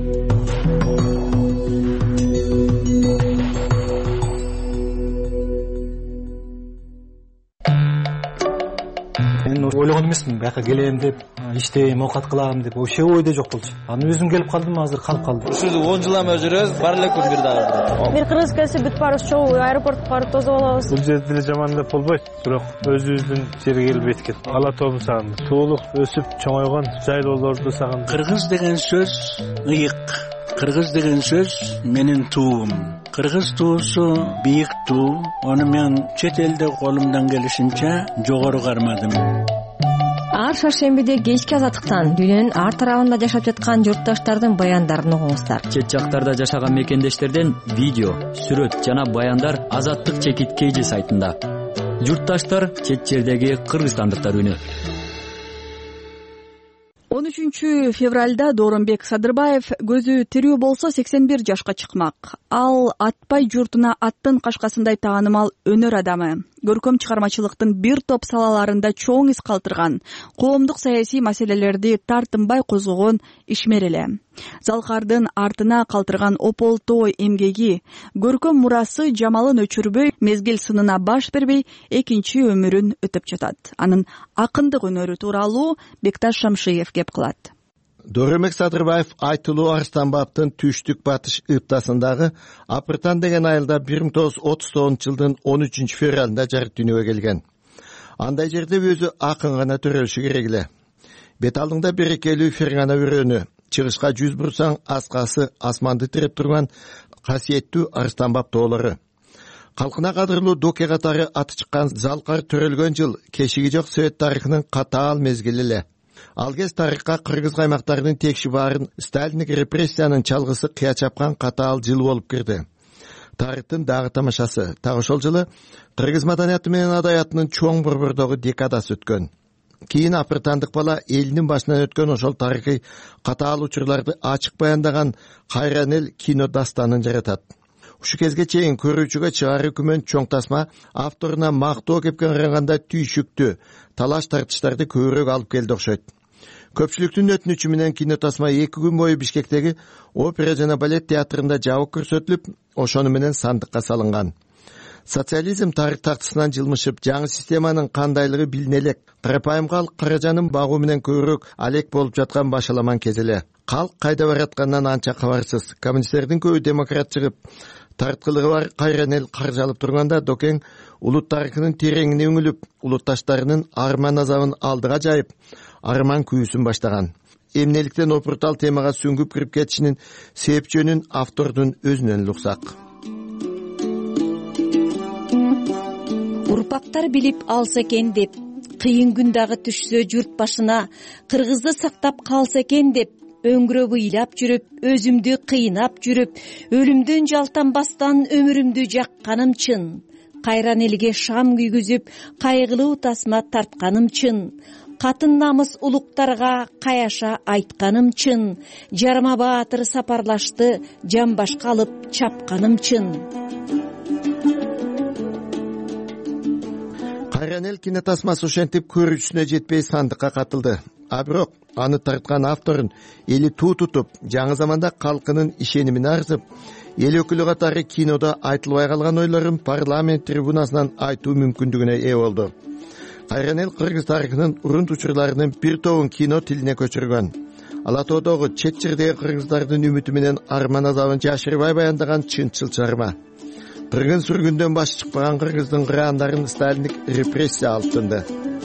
Мен ойлогон эмесмин, бияка келем деп, иштейм, оокат кылам деп, вообще ойдо жок болчу. Аны өзүм келип калдым, азыр калып калдым. Ушул он жылдан бери жүрөбүз, бар эле күн бир дагы. Бир кыргыз келсе бүт барыбыз чогуу аэропортко барып тосуп алабыз. Бул жерде деле жаман деп болбойт, бирок өзүбүздүн жерге келип эткет. Ала тообун сагындык. Туулук өсүп чоңойгон жайлоолорду сагындык. Кыргыз деген сөз ыйык. Кыргыз деген сөз менин туум. Кыргыз туусу бийик туу. Аны мен чет элде колумдан келишинче жогору кармадым. Ар шаршембиде кечки азаттыктан дүйнөнүн ар тарабында жашап жаткан журтташтардын баяндарын угуңуздар. Чет жактарда жашаган мекендештерден видео, сүрөт жана баяндар Азаттык чекит кейжи сайтында. Журтташтар чет жердеги кыргызстандыктар үнү. он үчүнчү февралда Дооронбек Садырбаев көзү тирүү болсо сексен бир жашка чыкмак. Ал Атпай журтуна аттын кашкасындай таанымал өнөр адамы. Көркөм чыгармачылыктын бир топ салаларында чоң из калтырган, коомдук саясий маселелерди тартынбай козгогон ишмер эле. Залкардын артына калтырган ополтоо эмгеги, көркөм мурасы жамалын өчүрбөй, мезгил сынына баш бербей, экинчи өмүрүн өтүп жатат. Анын акындык өнөрү тууралуу Бекташ Шамшиев кеп кылат. Дооронбек Садырбаев айтылуу Арыстанбаптын түштүк батыш ыптасындагы Апыртан деген айылда бир миң тогуз жүз отуз тогузунчу жылдын он үчүнчү февралында жарык дүйнөгө келген. Андай жерде өзү акын гана төрөлүшү керек эле. Бет алдыңда берекелүү Фергана өрөөнү, чыгышка жүз бурсаң аскасы асманды тиреп турган касиеттүү Арыстанбап тоолору. Калкына кадырлуу доке катары аты чыккан Залкар төрөлгөн жыл кешиги жок Совет тарыхынын катаал мезгили эле. Ал кез тарыхка кыргыз каймактарынын текши баарын сталиндик репрессиянын чалгысы кыя чапкан катаал жыл болуп кирди. Тарыхтын дагы тамашасы. Так ошол жылы кыргыз маданияты менен адаятынын чоң борбордогу декадасы өткөн. кийин апыртандык бала элинин башынан өткөн ошол тарыхый катаал учурларды ачык баяндаган Кайран эл кино дастанын жаратат. Ушул кезге чейин көрүүчүгө чыгаруу күмөн чоң тасма авторуна мактоо кепкен караганда түйшүктүү талаш тартыштарды көбүрөөк алып келди окшойт. Көпчүлүктүн өтүнүчү менен кино тасма эки күн бою Бишкектеги опера жана балет театрында жабык көрсөтүлүп, ошону менен сандыкка салынган. Социализм тарых тактысынан жылмышып, жаңы системанын кандайлыгы билине элек. Карапайым калк каражанын багуу менен көбүрөөк алек болуп жаткан башаламан кез эле. Калк кайда баратканынан анча кабарсыз. Коммунисттердин көбү демократ чыгып, тарткылыгы бар Кайран эл каржы алып турганда Докең улут тарыхынын тереңине үңүлүп, улутташтарынын арман азабын алдыга жайып, арман күйүүсүн баштаган. Эмнеликтен опуртал темага сүңгүп кирип кетишинин себепчөнүн автордун өзүнөн эле уксак. Урпактар билип алса экен деп, кыйын күн дагы түшсө журт башына, кыргызды сактап калса экен деп, өңгүрөп ыйлап жүрүп, өзүмдү кыйнап жүрүп, өлүмдөн жалтанбастан өмүрүмдү жакканым чын. Кайран элге шам күйгүзүп, кайгылуу тасма тартканым чын. Катын намыс улуктарга каяша айтканым чын. Жарма баатыр сапарлашты, жамбашка алып чапканым чын. Кайран эл кинотасмасы ошентип көрүүчүсүнө жетпей сандыкка катылды. А бирок аны тарткан авторун эли туу тутуп, жаңы заманда калкынын ишенимине арзып, эл өкүлү катары кинодо айтылбай калган ойлорун парламент трибунасынан айтуу мүмкүндүгүнө ээ болду. Кайран эл кыргыз тарыхынын урунт учурларынын бир тобун кино тилине көчүргөн. Ала тоодогу чет жердеги кыргыздардын үмүтү менен арман азабын жашырбай баяндаган чынчыл чыгарма. Кыргын сүргүндөн башы чыкпаган кыргыздын кыраандарын сталиндик репрессия алып тынды.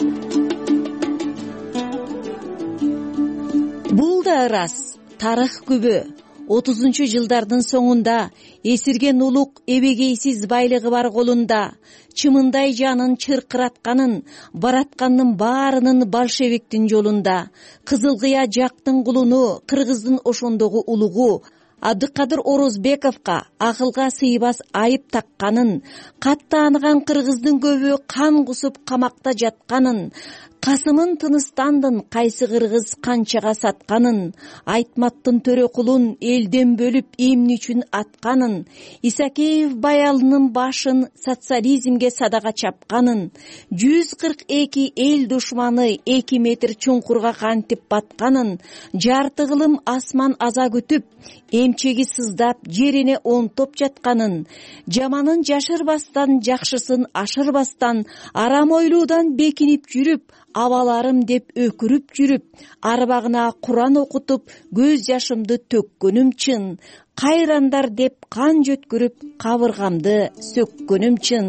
Бул да ырас, тарых күбө. отузунчу жылдардын соңунда эсирген улук эбегейсиз байлыгы бар колунда чымындай жанын чыркыратканын, бараткандын баарынын большевиктин жолунда, кызыл кыя жактын кулуну, кыргыздын ошондогу улугу Абдыкадыр Орозбековго акылга сыйбас айып такканын, катты тааныган кыргыздын көбү кан кусуп камакта жатканын, Касымын тыныстандын кайсы кыргыз канчага сатканын, Айтматтын төрөкулун элден бөлүп эмне үчүн атканын, Исакеев Баялынын башын социализмге садага чапканын, жүз кырк эки эл душманы эки метр чуңкурга кантип батканын, жарты кылым асман аза күтүп, эмчеги сыздап жерине онтоп жатканын, жаманын жашырбастан, жакшысын ашырбастан, арам ойлуудан бекинип жүрүп, абаларым деп өкүрүп жүрүп, арбагына Куран окутуп, көз жашымды төккөнүм чын. Кайрандар деп кан жөткүрүп, кабыргамды сөккөнүм чын.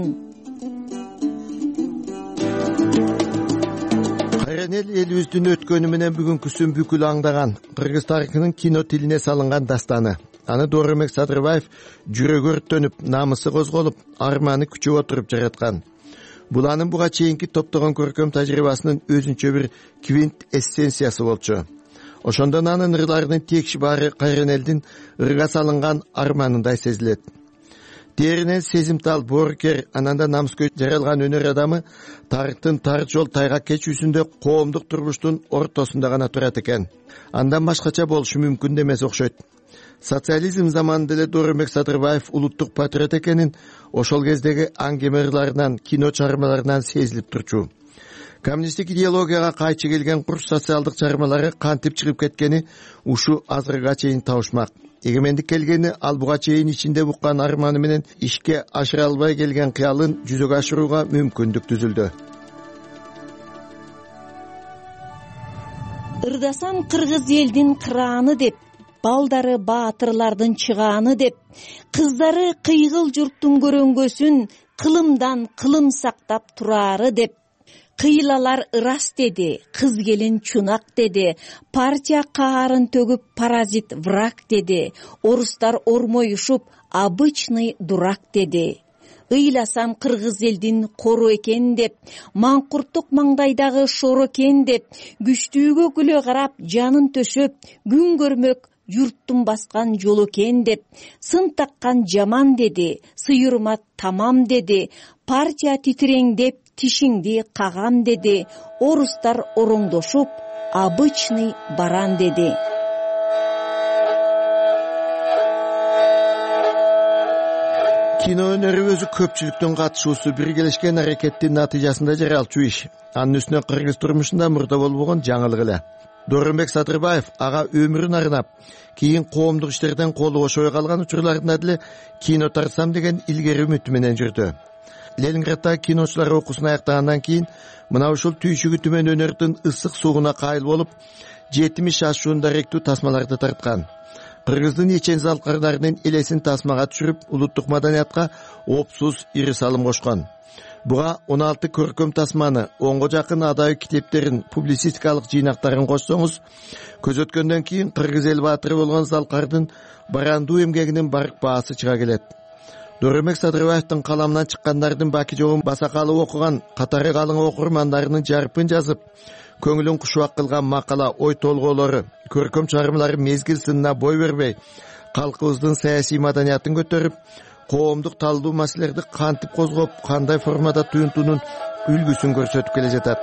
Кайран эл элибиздин өткөнү менен бүгүнкүсүн бүкүл аңдаган, кыргыз тарыхынын кино тилине салынган дастаны. Аны Дооромек Садырбаев жүрөгү өрттөнүп, намысы козголуп, арманы күчөп отуруп жараткан. Бул анын буга чейинки топтогон көркөм тажрыйбасынын өзүнчө бир квинт эссенциясы болчу. Ошондон анын ырларынын текши баары Кайран элдин ырга салынган арманындай сезилет. Деринен сезимтал, боорукер, ананда намыскөй жаралган өнөр адамы тарыхтын тар жол тайгак кечүүсүндө коомдук турмуштун ортосунда гана турат экен. Андан башкача болушу мүмкүн эмес окшойт. Социализм заманында эле Дооромек Садырбаев улуттук патриот экенин ошол кездеги аңгеме ырларынан, кино чыгармаларынан сезилип турчу. Коммунисттик идеологияга кайчы келген курс социалдык чыгармалары кантип чыгып кеткени ушу азырга чейин табышмак. Эгемендик келгени ал буга чейин ичинде буккан арманы менен ишке ашыра албай келген кыялын жүзөгө ашырууга мүмкүндүк түзүлдү. Ырдасам кыргыз элдин кырааны деп, балдары баатырлардын чыгааны деп, кыздары кыйгыл журттун көрөнгөсүн кылымдан кылым сактап турары деп, кыйлалар ырас деди, кыз келин чунак деди, партия каарын төгүп паразит враг деди, орустар ормоюшуп обычный дурак деди. Ыйласам кыргыз элдин кору экен деп, маңкурттук маңдайдагы шору экен деп, күчтүүгө күлө карап жанын төшөп, күн көрмөк журттун баскан жолу экен деп, сын таккан жаман деди, сыйырма тамам деди, партия титиреңдеп тишиңди кагам деди, орустар ороңдошуп, обычный баран деди. Кино өнөрү өзү көпчүлүктүн катышуусу биргелешкен аракеттин натыйжасында жаралчу иш. Анын үстүнө кыргыз турмушунда мурда болбогон жаңылык эле. Дооронбек Садырбаев ага өмүрүн арнап, кийин коомдук иштерден колу бошобой калган учурларында деле кино тартсам деген илгери үмүтү менен жүрдү. Ленинградда киночулар окуусун аяктагандан кийин мына ушул түйшүгү түмөн өнөрдүн ысык сууна кайыл болуп, жетимиш ашуун даректүү тасмаларды тарткан. Кыргыздын ичен залкарларынын элесин тасмага түшүрүп, улуттук маданиятка опсуз ири салым кошкон. Буга он алты көркөм тасманы, онго жакын адайы китептерин, публицистикалык жыйнактарын кошсоңуз, көз өткөндөн кийин кыргыз эл баатыры болгон Залкардын барандуу эмгегинин барк баасы чыга келет. Дооронбек Садырбаевдин каламынан чыккандардын баки жогун басакалып окуган катары калың окурмандарынын жарпын жазып, көңүлүн кушубак кылган макала, ой толгоолору, көркөм чыгармалары мезгил сынына бой бербей, калкыбыздын саясий маданиятын көтөрүп, коомдук талдуу маселелерди кантип козгоп, кандай формада туюнтуунун үлгүсүн көрсөтүп келе жатат.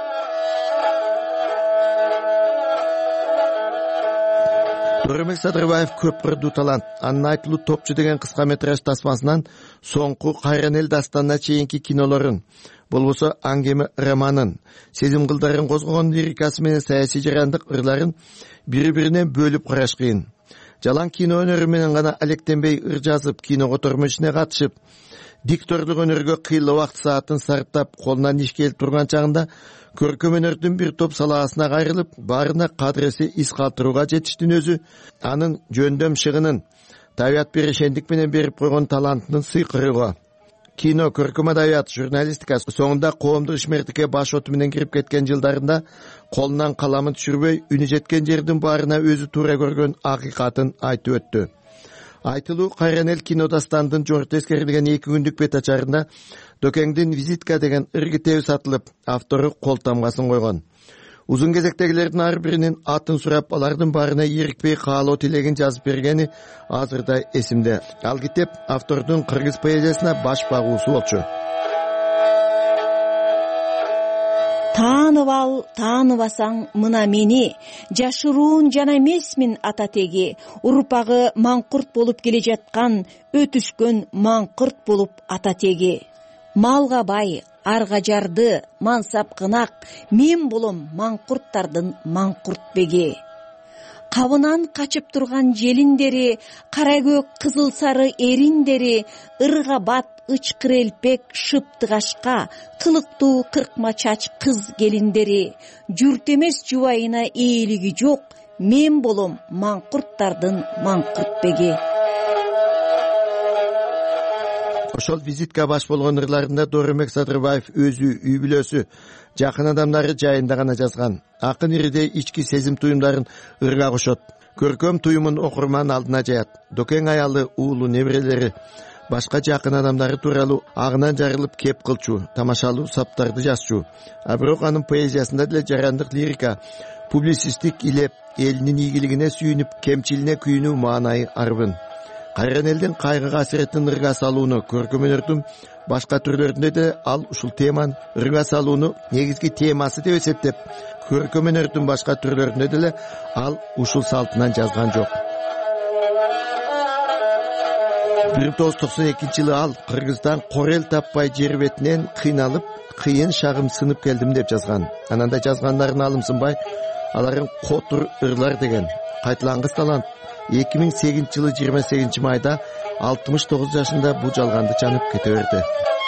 Дооронбек Садырбаев көп кырдуу талант. Анын айтылуу топчу деген кыска метраж тасмасынан соңку Кайран эл дастанына чейинки кинолорун, болбосо аңгеме романын, сезим кылдарын козгогон лирикасы менен саясий жарандык ырларын бири-биринен бөлүп караш кыйын. Жалаң кино өнөрү менен гана алектенбей ыр жазып, кино котормо ишине катышып, дикторлук өнөргө кыйла убакыт саатын сарптап, колунан иш келип турган чагында көркөм өнөрдүн бир топ салаасына кайрылып, баарына кадыреси из калтырууга жетиштин өзү анын жөндөм шыгынын, табият берешендик менен берип койгон талантынын сыйкырыгы. Кино, көркөм адабият, журналистика соңунда коомдук ишмердикке баш оту менен кирип кеткен жылдарында колунан каламын түшүрбөй, үнү жеткен жердин баарына өзү туура көргөн акыйкатын айтып өттү. Айтылуу Кайран эл кино дастандын жорто эскерилген эки күндүк бет ачарында Дөкеңдин «Визитка» деген ыр китеби сатылып, автору кол тамгасын койгон. Узун кезектегилердин ар биринин атын сурап, алардын баарына ийрикпей каалоо тилегин жазып бергени азырда эсимде. Ал китеп автордун кыргыз поэзиясына баш багуусу болчу. Таанып ал, тааныбасаң мына мени, жашыруун жана эмесмин ата теги, урпагы маңкурт болуп келе жаткан, өтүшкөн маңкурт болуп ата теги. Малга бай, арга жарды, мансап кынак, мен болом маңкурттардын маңкурт беги. Кабынан качып турган желиндери, кара көк кызыл сары эриндери, ырга бат ычкыр элпек шыптыгашка, кылыктуу кыркма чач кыз келиндери, журт эмес жубайына ээлиги жок, мен болом маңкурттардын маңкурт беги. Ошол «Визитка» баш болгон ырларында Дооронбек Садырбаев өзү, үй бүлөсү, жакын адамдары жайында гана жазган. Акын ириде ички сезим туюмдарын ырга кошот. Көркөм туюмун окурман алдына жаят. Дөкең аялы, уулу, неберелери, башка жакын адамдары тууралуу агынан жарылып кеп кылчу, тамашалуу саптарды жазчу. А бирок анын поэзиясында деле жарандык лирика, публицистик илеп, элинин ийгилигине сүйүнүп, кемчилине күйүнүү маанайы арбын. Кайран элдин кайгы касиретин ырга салууну, көркөм өнөрдүн башка түрлөрүндө да ал ушул теманы ырга салууну негизги темасы деп эсептеп, көркөм өнөрдүн башка түрлөрүндө деле ал ушул салтынан жазган жок. бир миң тогуз жүз токсон экинчи жылы ал Кыргыздан корел таппай жер бетинен кыйналып, кыйын шагым сынып келдим деп жазган. Анан да жазгандарын алымсынбай, аларын котур ырлар деген. Кайталангыс талант эки миң сегизинчи жылы жыйырма сегизинчи майда алтымыш тогуз жашында бул жалганды чанып кете берди.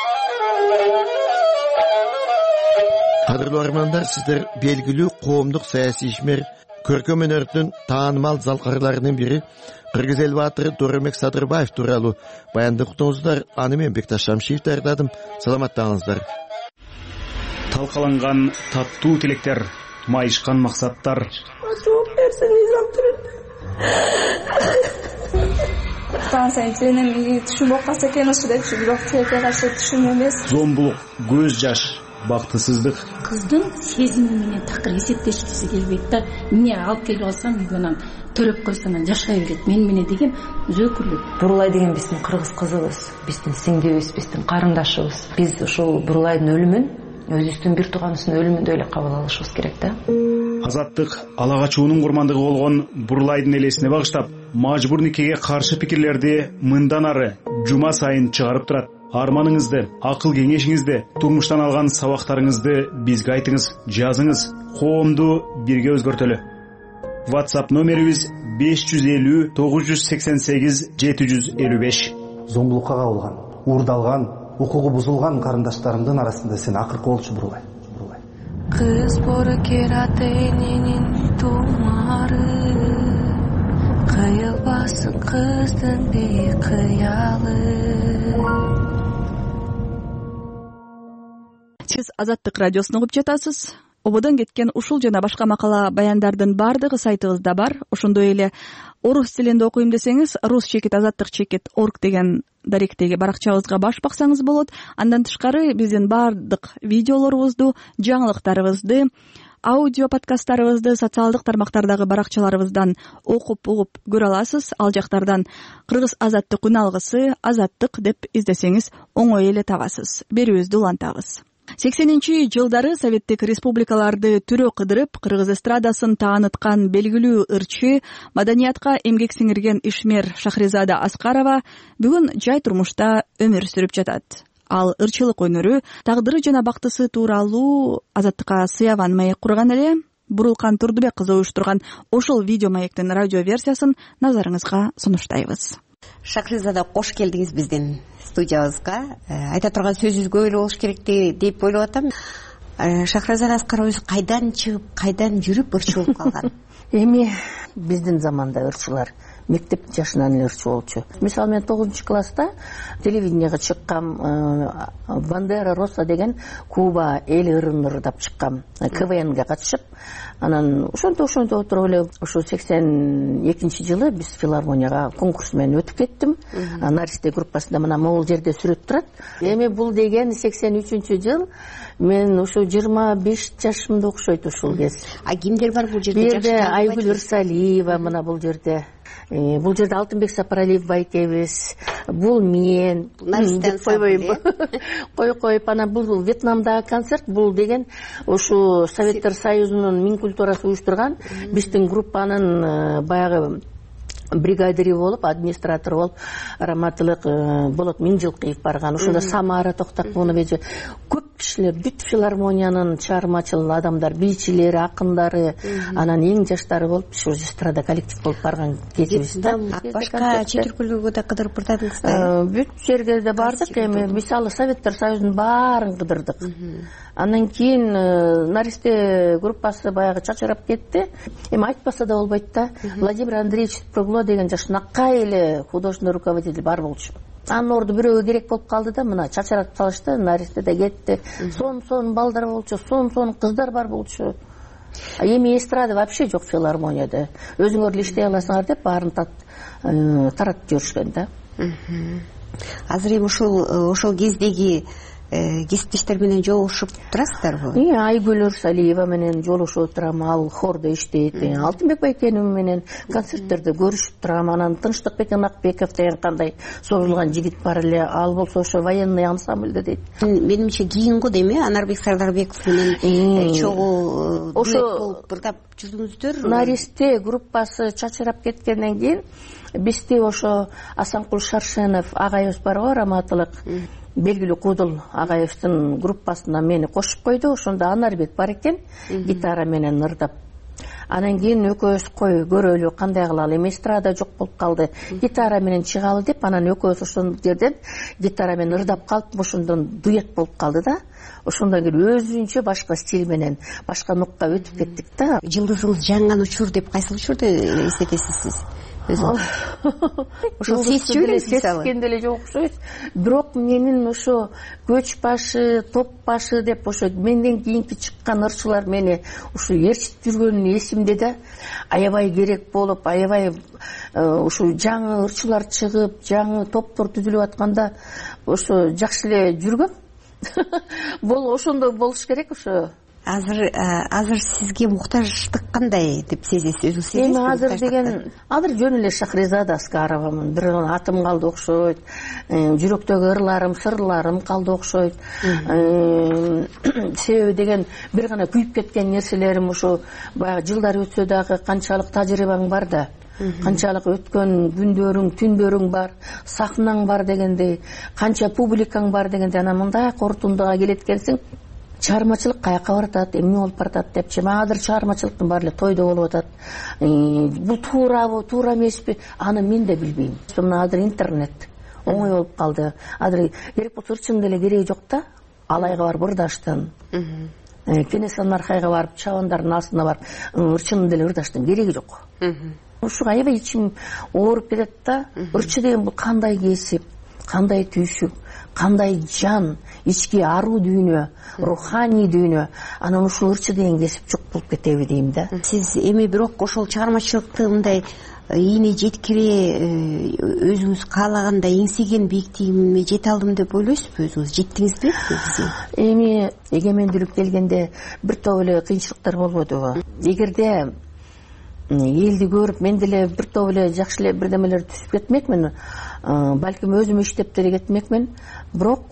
Кадырлуу армандар, сиздер белгилүү коомдук саясий ишмер, көркөм өнөрдүн таанымал залкарларынын бири Кыргыз эл баатыры Дооронбек Садырбаев тууралуу баянды уктуңуздар. Аны мен Бекташ Шамшиев даярдадым. Саламаттаңыздар. Талкаланган таттуу тилектер, майышкан максаттар. Жооп берсең Таң сайын сенен түшүнүп калса экен ошо деп бирок тилекке каршы түшүн эмес. Зомбулук, көз жаш, бактысыздык. Кыздын сезими менен такыр эсептешкиси келбейт да. Эмне алып келип алсам үйгөнөн төрөп койсоң жашай берет. Мен менен деген зөөкүрлүк. Бурулай деген биздин кыргыз кызыбыз, биздин сиңдибиз, биздин карындашыбыз. Биз ушул Бурулайдын өлүмүн өзүбүздүн бир тууганыбыздын өлүмүндөй эле кабыл алышыбыз керек да. Азаттык ала качуунун курмандыгы болгон Бурлайдын элесине багыштап, мажбур никеге каршы пикирлерди мындан ары жума сайын чыгарып турат. Арманыңызды, акыл кеңешиңизди, турмуштан алган сабактарыңызды бизге айтыңыз, жазыңыз. Коомду бирге өзгөртөлү. WhatsApp номерибиз беш жүз элүү тогуз жүз сексен сегиз жети жүз элүү беш. Зомбулукка кабылган, уурдалган, укугу бузулган карындаштарымдын арасында сен акыркы болчу Бурлай. Кыз борокер ата эненин тумары, кыйылбасын кыздын бейкыялы. Сиз Азаттык радиосун угуп жатасыз. Ободон кеткен ушул жана башка макала баяндардын бардыгы сайтыбызда бар. Ошондой эле орус тилинде окуйм десеңиз, рус чекит азаттык чекит орг деген даректеги баракчабызга баш баксаңыз болот. Андан тышкары биздин бардык видеолорубузду, жаңылыктарыбызды, аудио подкасттарыбызды социалдык тармактардагы баракчаларыбыздан окуп угуп көрө аласыз. Ал жактардан кыргыз азаттык үн алгысы, азаттык деп издесеңиз оңой эле табасыз. Берүүбүздү улантабыз. сексенинчи жылдары Советтик республикаларды түрө кыдырып, кыргыз эстрадасын тааныткан белгилүү ырчы, маданиятка эмгек сиңирген ишмер Шахризада Аскарова бүгүн жай турмушта өмүр сүрүп жатат. Ал ырчылык өнөрү, тагдыры жана бактысы тууралуу азаттыкка сыяван маек курган эле. Бурулкан Турдубек кызы уюштурган ошол видео маектин радио версиясын назарыңызга сунуштайбыз. Шахризада, кош келдиңиз биздин студиябызга. Айта турган сөзүбүз көп эле болуш керек деп ойлоп атам. Шахризада Аскарова өзү кайдан чыгып, кайдан жүрүп ырчы болуп калган? Эми биздин заманда ырчылар мектеп жашынан эле ырчы болчу. Мисалы, мен тогузунчу класста телевиденияга чыккам, Бандера Роса деген Куба эл ырын ырдап чыккам. КВНге катышып, анан ошонто ошонто отуруп эле ошо сексен экинчи жылы биз филармонияга конкурс менен өтүп кеттим. Наристе группасында мына могул жерде сүрөт турат. Эми бул деген сексен үчүнчү жыл, мен ошо жыйырма беш жашымда окшойт ушул кез. А кимдер бар бул жерде? Бул жерде Айгүл Ырсалиева, мына бул жерде. Бул жерде Алтынбек Сапаралиев байкебиз, бул мен, деп койбойм. Кой коюп, анан бул Вьетнамдагы концерт, бул деген ошо Советтер Союзунун миң культурасы уюштурган биздин группанын баягы бригадири болуп, администратор болуп, раматылык Болот Миңжилкиев барган. Ошондо Самара Токтокмунович, көп кишилер, бүт филармониянын чыгармачыл адамдар, бийчилери, акындары, анан эң жаштары болуп, ошо эстрада коллектив болуп барган кезибиз да. Башка чет өлкөлөргө да кыдырып бардыңызбы? Бүт жерге да бардык. Эми мисалы Советтер Союзунун баарын кыдырдык. Андан кийин Наристе группасы баягы чачырап кетти. Эми айтпаса да болбойт да. Владимир Андреевич Прогло деген жашынакай эле художественный руководитель бар болчу. Анын орду бирөөгө керек болуп калды да, мына чачыратып салышты. Наристе да кетти. Сон-сон балдар болчу, сон-сон кыздар бар болчу. Эми эстрада вообще жок филармонияда. Өзүңөр эле иштей аласыңар деп баарын таратып жүрүшкөн да. Азыр эми ушул ошол кездеги кесиптештер менен жолугушуп турасыздарбы? Ии, Айгүл Ырсалиева менен жолугушуп турам, ал хордо иштейт. Алтынбек байкеним менен концерттерде көрүшүп турам. Анан Тынчтыкбек Макбеков деген кандай сорулган жигит бар эле, ал болсо ошо военный ансамбльде дейт. Менимче кийин го дейм, Анарбек Сардарбеков менен чогуу дуэт болуп ырдап жүрдүңүздөр. Наристе группасы чачырап кеткенден кийин бизди ошо Асанкул Шаршенов агайыбыз барго, раматылык белгилүү Кудул агайыбыздын группасына мени кошуп койду. Ошондо Анарбек бар экен, гитара менен ырдап. Анан кийин экөөбүз кой көрөлү, кандай кылалы, эми эстрада жок болуп калды, гитара менен чыгалы деп, анан экөөбүз ошол жерден гитара менен ырдап калып, ошондон дуэт болуп калды да. Ошондон кийин өзүнчө башка стиль менен, башка нукка өтүп кеттик да. Жылдызыңыз жанган учур деп кайсыл учурду эстетесиз сиз? Ошол сескенде эле жок окшойт. Бирок менин ошо көч башы, топ башы деп ошо менден кийинки чыккан ырчылар мени ушу ээрчитип жүргөнүн эсимде да. Аябай керек болуп, аябай ушу жаңы ырчылар чыгып, жаңы топтор түзүлүп атканда ошо жакшы эле жүргөм. Бул ошондой болуш керек, ошо азыр азыр сизге муктаждык кандай деп сезесиз? Өзүңүз сезесизби? Эми азыр деген азыр жөн эле Шахризада Аскаровамын. Бир атым калды окшойт, жүрөктөгү ырларым, сырларым калды окшойт. Себеби деген бир гана күйүп кеткен нерселерим ушу баягы жылдар өтсө дагы канчалык тажрыйбаң бар да, канчалык өткөн күндөрүң, түндөрүң бар, сахнаң бар дегендей, канча публикаң бар дегендей, анан мындай корутундуга келет экенсиң. Чыгармачылык каяка баратат, эмне болуп баратат депчи. Азыр чыгармачылыктын баары эле тойдо болуп атат. Бул туурабы, туура эмеспи? Аны мен да билбейм. Мына азыр интернет оңой болуп калды. Азыр керек болсо ырчын деле кереги жок да. Алайга барып ырдаштын. Кенесанын аркайга барып, чабандардын астына барып, ырчын деле ырдаштын кереги жок. Ушуга аябай ичим ооруп кетет да. Ырчы деген бул кандай кесип, кандай түйшүк, кандай жан, ички аруу дүйнө, руханий дүйнө. Анан ушул ырчы деген кесип жок болуп кетеби дейм да. Сиз эми бирок ошол чыгармачылыкты мындай ийне жеткире өзүңүз каалагандай эңсеген бийиктигиме жете алдым деп ойлойсузбу? Өзүңүз жеттиңизби? Эми эгемендүүлүк келгенде бир топ эле кыйынчылыктар болбодубу? Эгерде элди көрүп мен деле бир топ эле жакшы эле бирдемелер түзүп кетмекмин, балким өзүм иштеп деле кетмекмин, бирок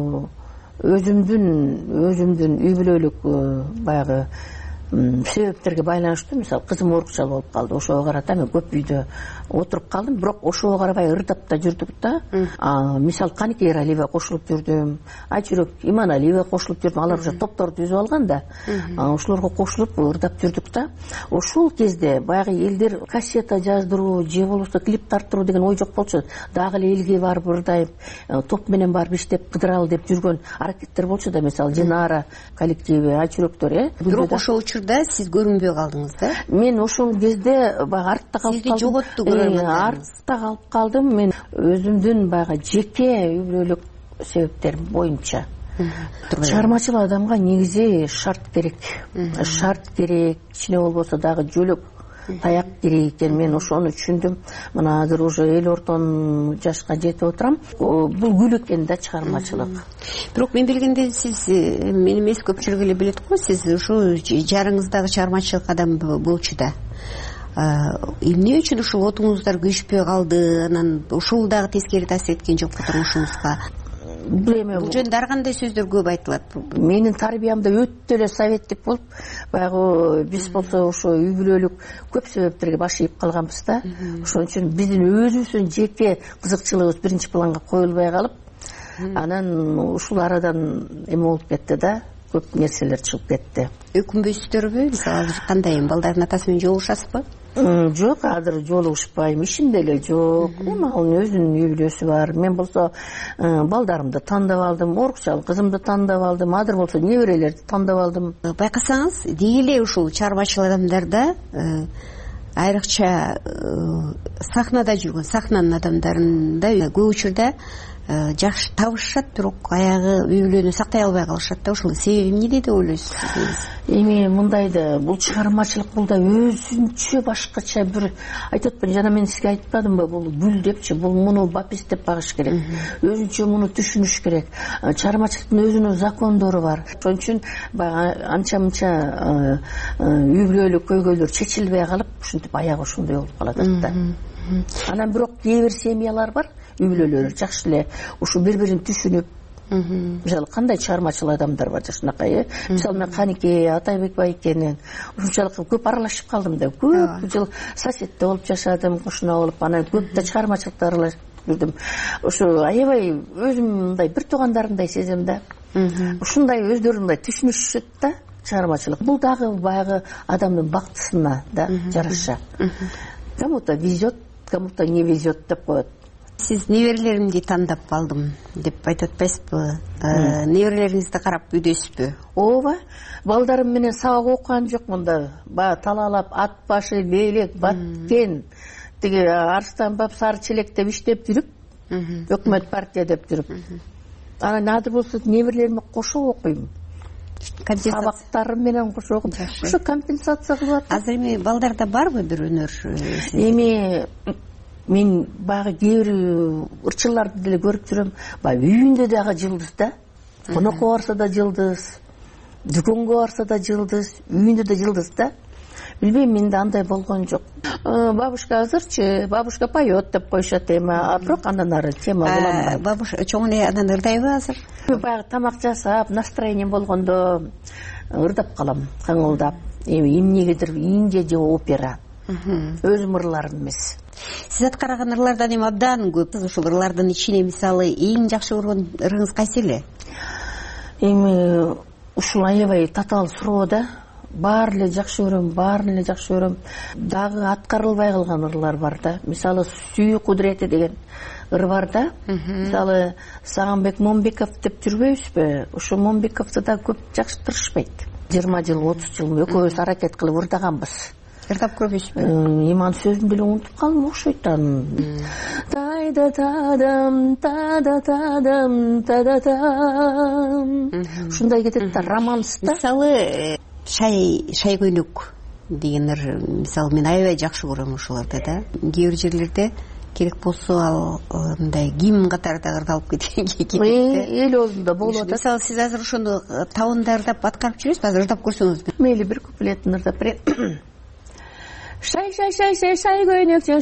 өзүмдүн өзүмдүн үй бүлөлүк баягы себептерге байланыштуу, мисалы кызым оорукчал болуп калды, ошого карата мен көп үйдө отуруп калдым, бирок ошого карабай ырдап да жүрдүк да. Мисалы Каникей Эралиева кошулуп жүрдүм, Айчүрөк Иманалиева кошулуп жүрдүм, алар уже топторду түзүп алган да. Ошолорго кошулуп ырдап жүрдүк да. Ошол кезде баягы элдер кассета жаздыруу же болбосо клип тарттыруу деген ой жок болчу. Дагы эле элге барып ырдайып, топ менен барып иштеп кыдыралы деп жүргөн аракеттер болчу да, мисалы Динара коллективи, Айчүрөктөр, э. Бирок ошол учурда сиз көрүнбөй калдыңыз да. Мен ошол кезде баягы артта калып калдым. Сизди жоготту көрөрмөндөр. Артта калып калдым. Мен өзүмдүн баягы жеке үй бүлөлүк себептер боюнча. Чыгармачыл адамга негизи шарт керек. Шарт керек, кичине болбосо дагы жөлөк таяк керек экен. Мен ошону түшүндүм. Мына азыр уже эл ортон жашка жетип отурам. Бул гүл экен да чыгармачылык. Бирок мен билгенде сиз, мен эмес көпчүлүк эле билет го, сиз ушу жарыңыздагы чыгармачылык адам болчу да. Эмне үчүн ушул отуңуздар күйүшпөй калды? Анан ушул дагы тескери таасир эткен жокпу турмушуңузга? Бул жөнүндө ар кандай сөздөр көп айтылат. Менин тарбиямда өтө эле советтик болуп, баягы биз болсо ошо үй бүлөлүк көп себептерге баш ийип калганбыз да. Ошон үчүн биздин өзүбүздүн жеке кызыкчылыгыбыз биринчи планга коюлбай калып, анан ушул арадан эме болуп кетти да. Көп нерселер чыгып кетти. Өкүнбөйсүздөрбү? Мисалы азыр кандай, балдардын атасы менен жолугушасызбы? Жок, азыр жолугушпайм, ишим деле жок. Эми анын өзүнүн үй бүлөсү бар. Мен болсо балдарымды тандап алдым, оорукчал кызымды тандап алдым, азыр болсо неберелерди тандап алдым. Байкасаңыз, деги эле ушул чыгармачыл адамдарда айрыкча сахнада жүргөн, сахнанын адамдарында көп учурда жакшы табышат, бирок аягы үй бүлөнү сактай албай калышат да. Ошол себеби эмне деп ойлойсуз? Эми мындайды, бул чыгармачылык бул да өзүнчө башкача бир айтып атпаймынбы, жана мен сизге айтпадымбы, бул гүл депчи, бул муну бапис деп багыш керек. Өзүнчө муну түшүнүш керек. Чыгармачылыктын өзүнүн закондору бар. Ошон үчүн баягы анча-мынча үй бүлөлүк көйгөйлөр чечилбей калып, ушинтип аягы ошондой болуп калат да. Анан бирок кээ бир семьялар бар, үй бүлөлөр жакшы эле ушу бири-бирин түшүнүп, мисалы кандай чыгармачыл адамдар бар жакшынакай, э. Мисалы мен Каникей Атайбек байкенен ушунчалык көп аралашып калдым да. Көп жыл соседте болуп жашадым, кошуна болуп, анан көп да чыгармачылыкта аралашып жүрдүм. Ошо аябай өзүм мындай бир туугандарымдай сезем да. Ушундай өздөрү мындай түшүнүшөт да чыгармачылык. Бул дагы баягы адамдын бактысына да жараша. Кому-то везет, кому-то не везет деп коет. Сиз неберелеримди тандап алдым деп айтып атпайсызбы? Неберелериңизди карап үйдөсүзбү? Ооба, балдарым менен сабак окуган жокмун да. Баягы талаалап ат башы, лейлек, баткен, тиги арстан баб, сары челек деп иштеп жүрүп, өкмөт партия деп жүрүп. Анан азыр болсо неберелериме кошо окуйм. Сабактарым менен кошо окуп, ошо компенсация кылып атат. Азыр эми балдарда барбы бир өнөр? Эми мен баягы кээ бир ырчыларды деле көрүп жүрөм. Баягы үйүндө дагы жылдыз да. Конокко барса да жылдыз. дүкөнгө барса да жылдыз, үйүндө да жылдыз да. Билбейм, менде андай болгон жок. Бабушка азырчы, бабушка поет деп коюшат эми, а бирок андан ары тема боло. Бабушка чоң эле анан ырдайбы азыр? Баягы тамак жасап, настроение болгондо ырдап калам, каңылдап. Эми эмнегедир Индия же опера. Өзүм ырларым эмес. Сиз аткарган ырлардан эми абдан көп. Ушул ырлардын ичине мисалы эң жакшы көргөн ырыңыз кайсы эле? Эми ушул аябай татаал суроо да. Баары эле жакшы көрөм, баарын эле жакшы көрөм. Дагы аткарылбай калган ырлар бар да. Мисалы Сүй кудурети деген ыр бар да. Мисалы Сагынбек Момбеков деп жүрбөйбүзбү? Ошо Момбековду да көп жакшы тырышпайт. жыйырма жыл, отуз жыл экөөбүз аракет кылып ырдаганбыз. Ырдап көрбөйсүзбү? Иман сөзүн деле унутуп калдым окшойт анын. Тайда тадам, тада тадам, тада тадам. Ушундай кетет да, романс да. Мисалы Шай шай көйнөк деген ыр, мисалы мен аябай жакшы көрөм ошолорду да. Кээ бир жерлерде керек болсо ал мындай гимн катарында ырдалып кеткен. Эл оозунда болуп атат. Мисалы сиз азыр ошону табында ырдап аткарып жүрөсүзбү? Азыр ырдап көрсөңүз. Мейли бир куплетин ырдап берейин. Шай шай шай шай шай көйнөкчөн,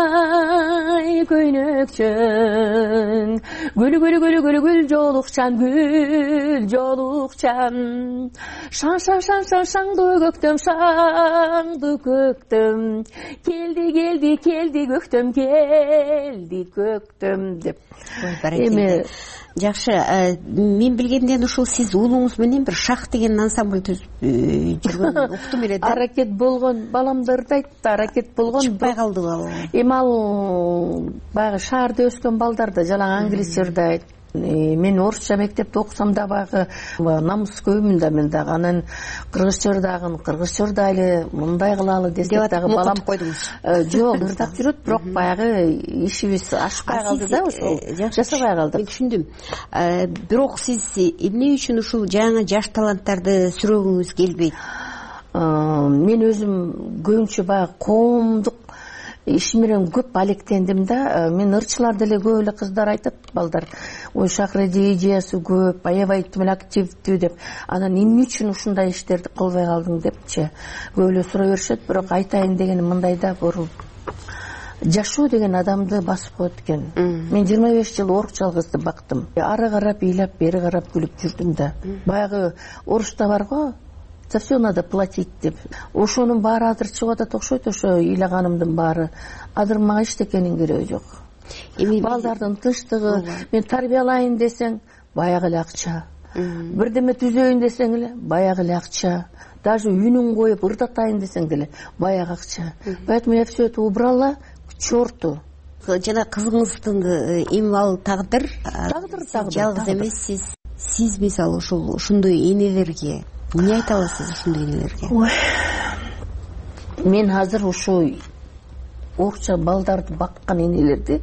шай көйнөкчөн, гүл гүл гүл гүл гүл жолукчан, гүл жолукчан, шаң шаң шаң шаң шаңды көктөм, шаңды көктөм, келди келди келди көктөм, келди көктөм деп. Эми жакшы, мен билгенден ушул сиз уулуңуз менен бир шах деген ансамбль түзүп жүргөн уктум эле да. Аракет болгон, баламды ырдайт да, аракет болгон. Чыкпай калды ал. Эми ал баягы шаарда өскөн балдар да жалаң англисче ырдайт. Мен орусча мектепте окусам да баягы намыс көймүн да мен дагы. Анан кыргызча ырдагын, кыргызча ырдайлы, мындай кылалы десек дагы балам койдуңуз. Жок, ырдап жүрөт, бирок баягы ишибиз ашпай калды да, ошол жасабай калдык. Мен түшүндүм. Бирок сиз эмне үчүн ушул жаңы жаш таланттарды сүрөгүңүз келбейт? Мен өзүм көбүнчө баягы коомдук иш менен көп алектендим да. Мен ырчылар деле көп эле кыздар айтат, балдар. Ой, Шахреди идеясы көп, аябай тим эле активдүү деп. Анан эмне үчүн ушундай иштерди кылбай калдың депчи көп эле сурай беришет. Бирок айтайын дегеним мындай да, бул жашоо деген адамды басып коет экен. Мен жыйырма беш жыл орукчал кызды бактым. Ары карап ыйлап, бери карап күлүп жүрдүм да. Баягы орусда бар го, за все надо платить деп. Ошонун баары азыр чыгып атат окшойт, ошо ыйлаганымдын баары. Азыр мага эчтекенин кереги жок. Эми балдардын тынчтыгы, мен тарбиялайын десең, баягы эле акча. Бирдеме түзөйүн десең эле, баягы эле акча. Даже үнүн коюп ырдатайын десең деле, баягы акча. Поэтому я все это убрала к черту. Жана кызыңыздын эми ал тагдыр, тагдыр, тагдыр. Жалгыз эмессиз. Сиз мисалы ушул ушундай энелерге эмне айта аласыз, ушундай энелерге? Ой. Мен азыр ушу орусча балдарды баккан энелерди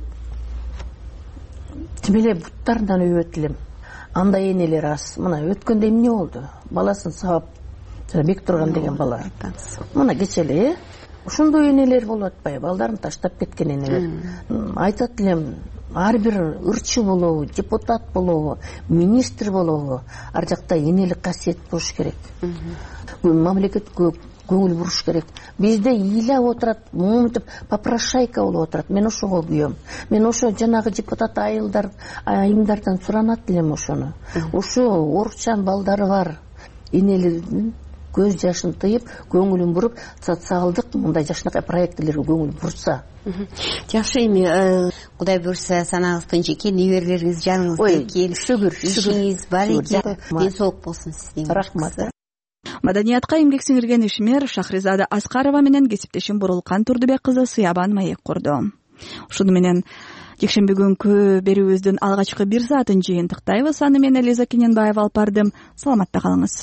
тим эле буттарынан өбөт элем. Андай энелер аз. Мына өткөндө эмне болду? Баласын сабап бек турган деген бала. Мына кечеле, ушундай энелер болуп атпайбы? Балдарын таштап кеткен энелер. Айтат элем, ар бир ырчы болобу, депутат болобу, министр болобу, ар жакта энелик касиет болуш керек. Мамлекетке көңүл буруш керек. Бизде ыйлап отурат, момунтип попрошайка болуп отурат. Мен ошого күйөм. Мен ошо жанагы депутат айылдар, айымдардан суранат элем ошону. Ошо орусчан балдары бар энелердин көз жашын тыйып, көңүлүн буруп, социалдык мындай жашынакай проектилерге көңүл бурса. Жакшы, эми Кудай буйрса санагыз тынчыкен, неберелериңиз жаныңызда экен. Шүгүр, ишиңиз бар экен. Ден соолук болсун сиздин. Рахмат. Маданиятка эмгек сиңирген ишмер Шахризада Аскарова менен кесиптешим Бурулкан Турдубек кызы Сыябан маек курду. Ушуну менен жекшемби күнкү берүүбүздүн алгачкы бир саатын жыйынтыктайбыз. Аны мен Элиза Кененбаева алып бардым. Саламатта калыңыз.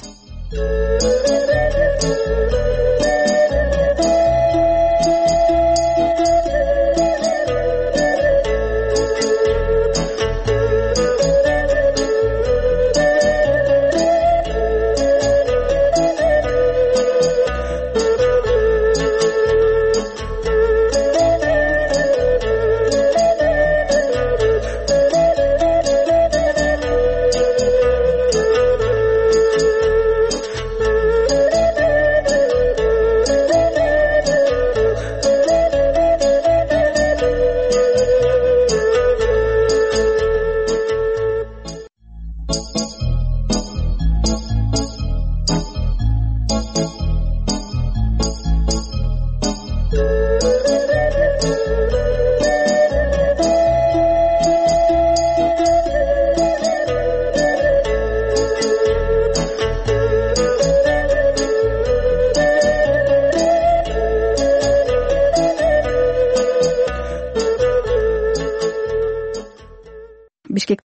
бишкек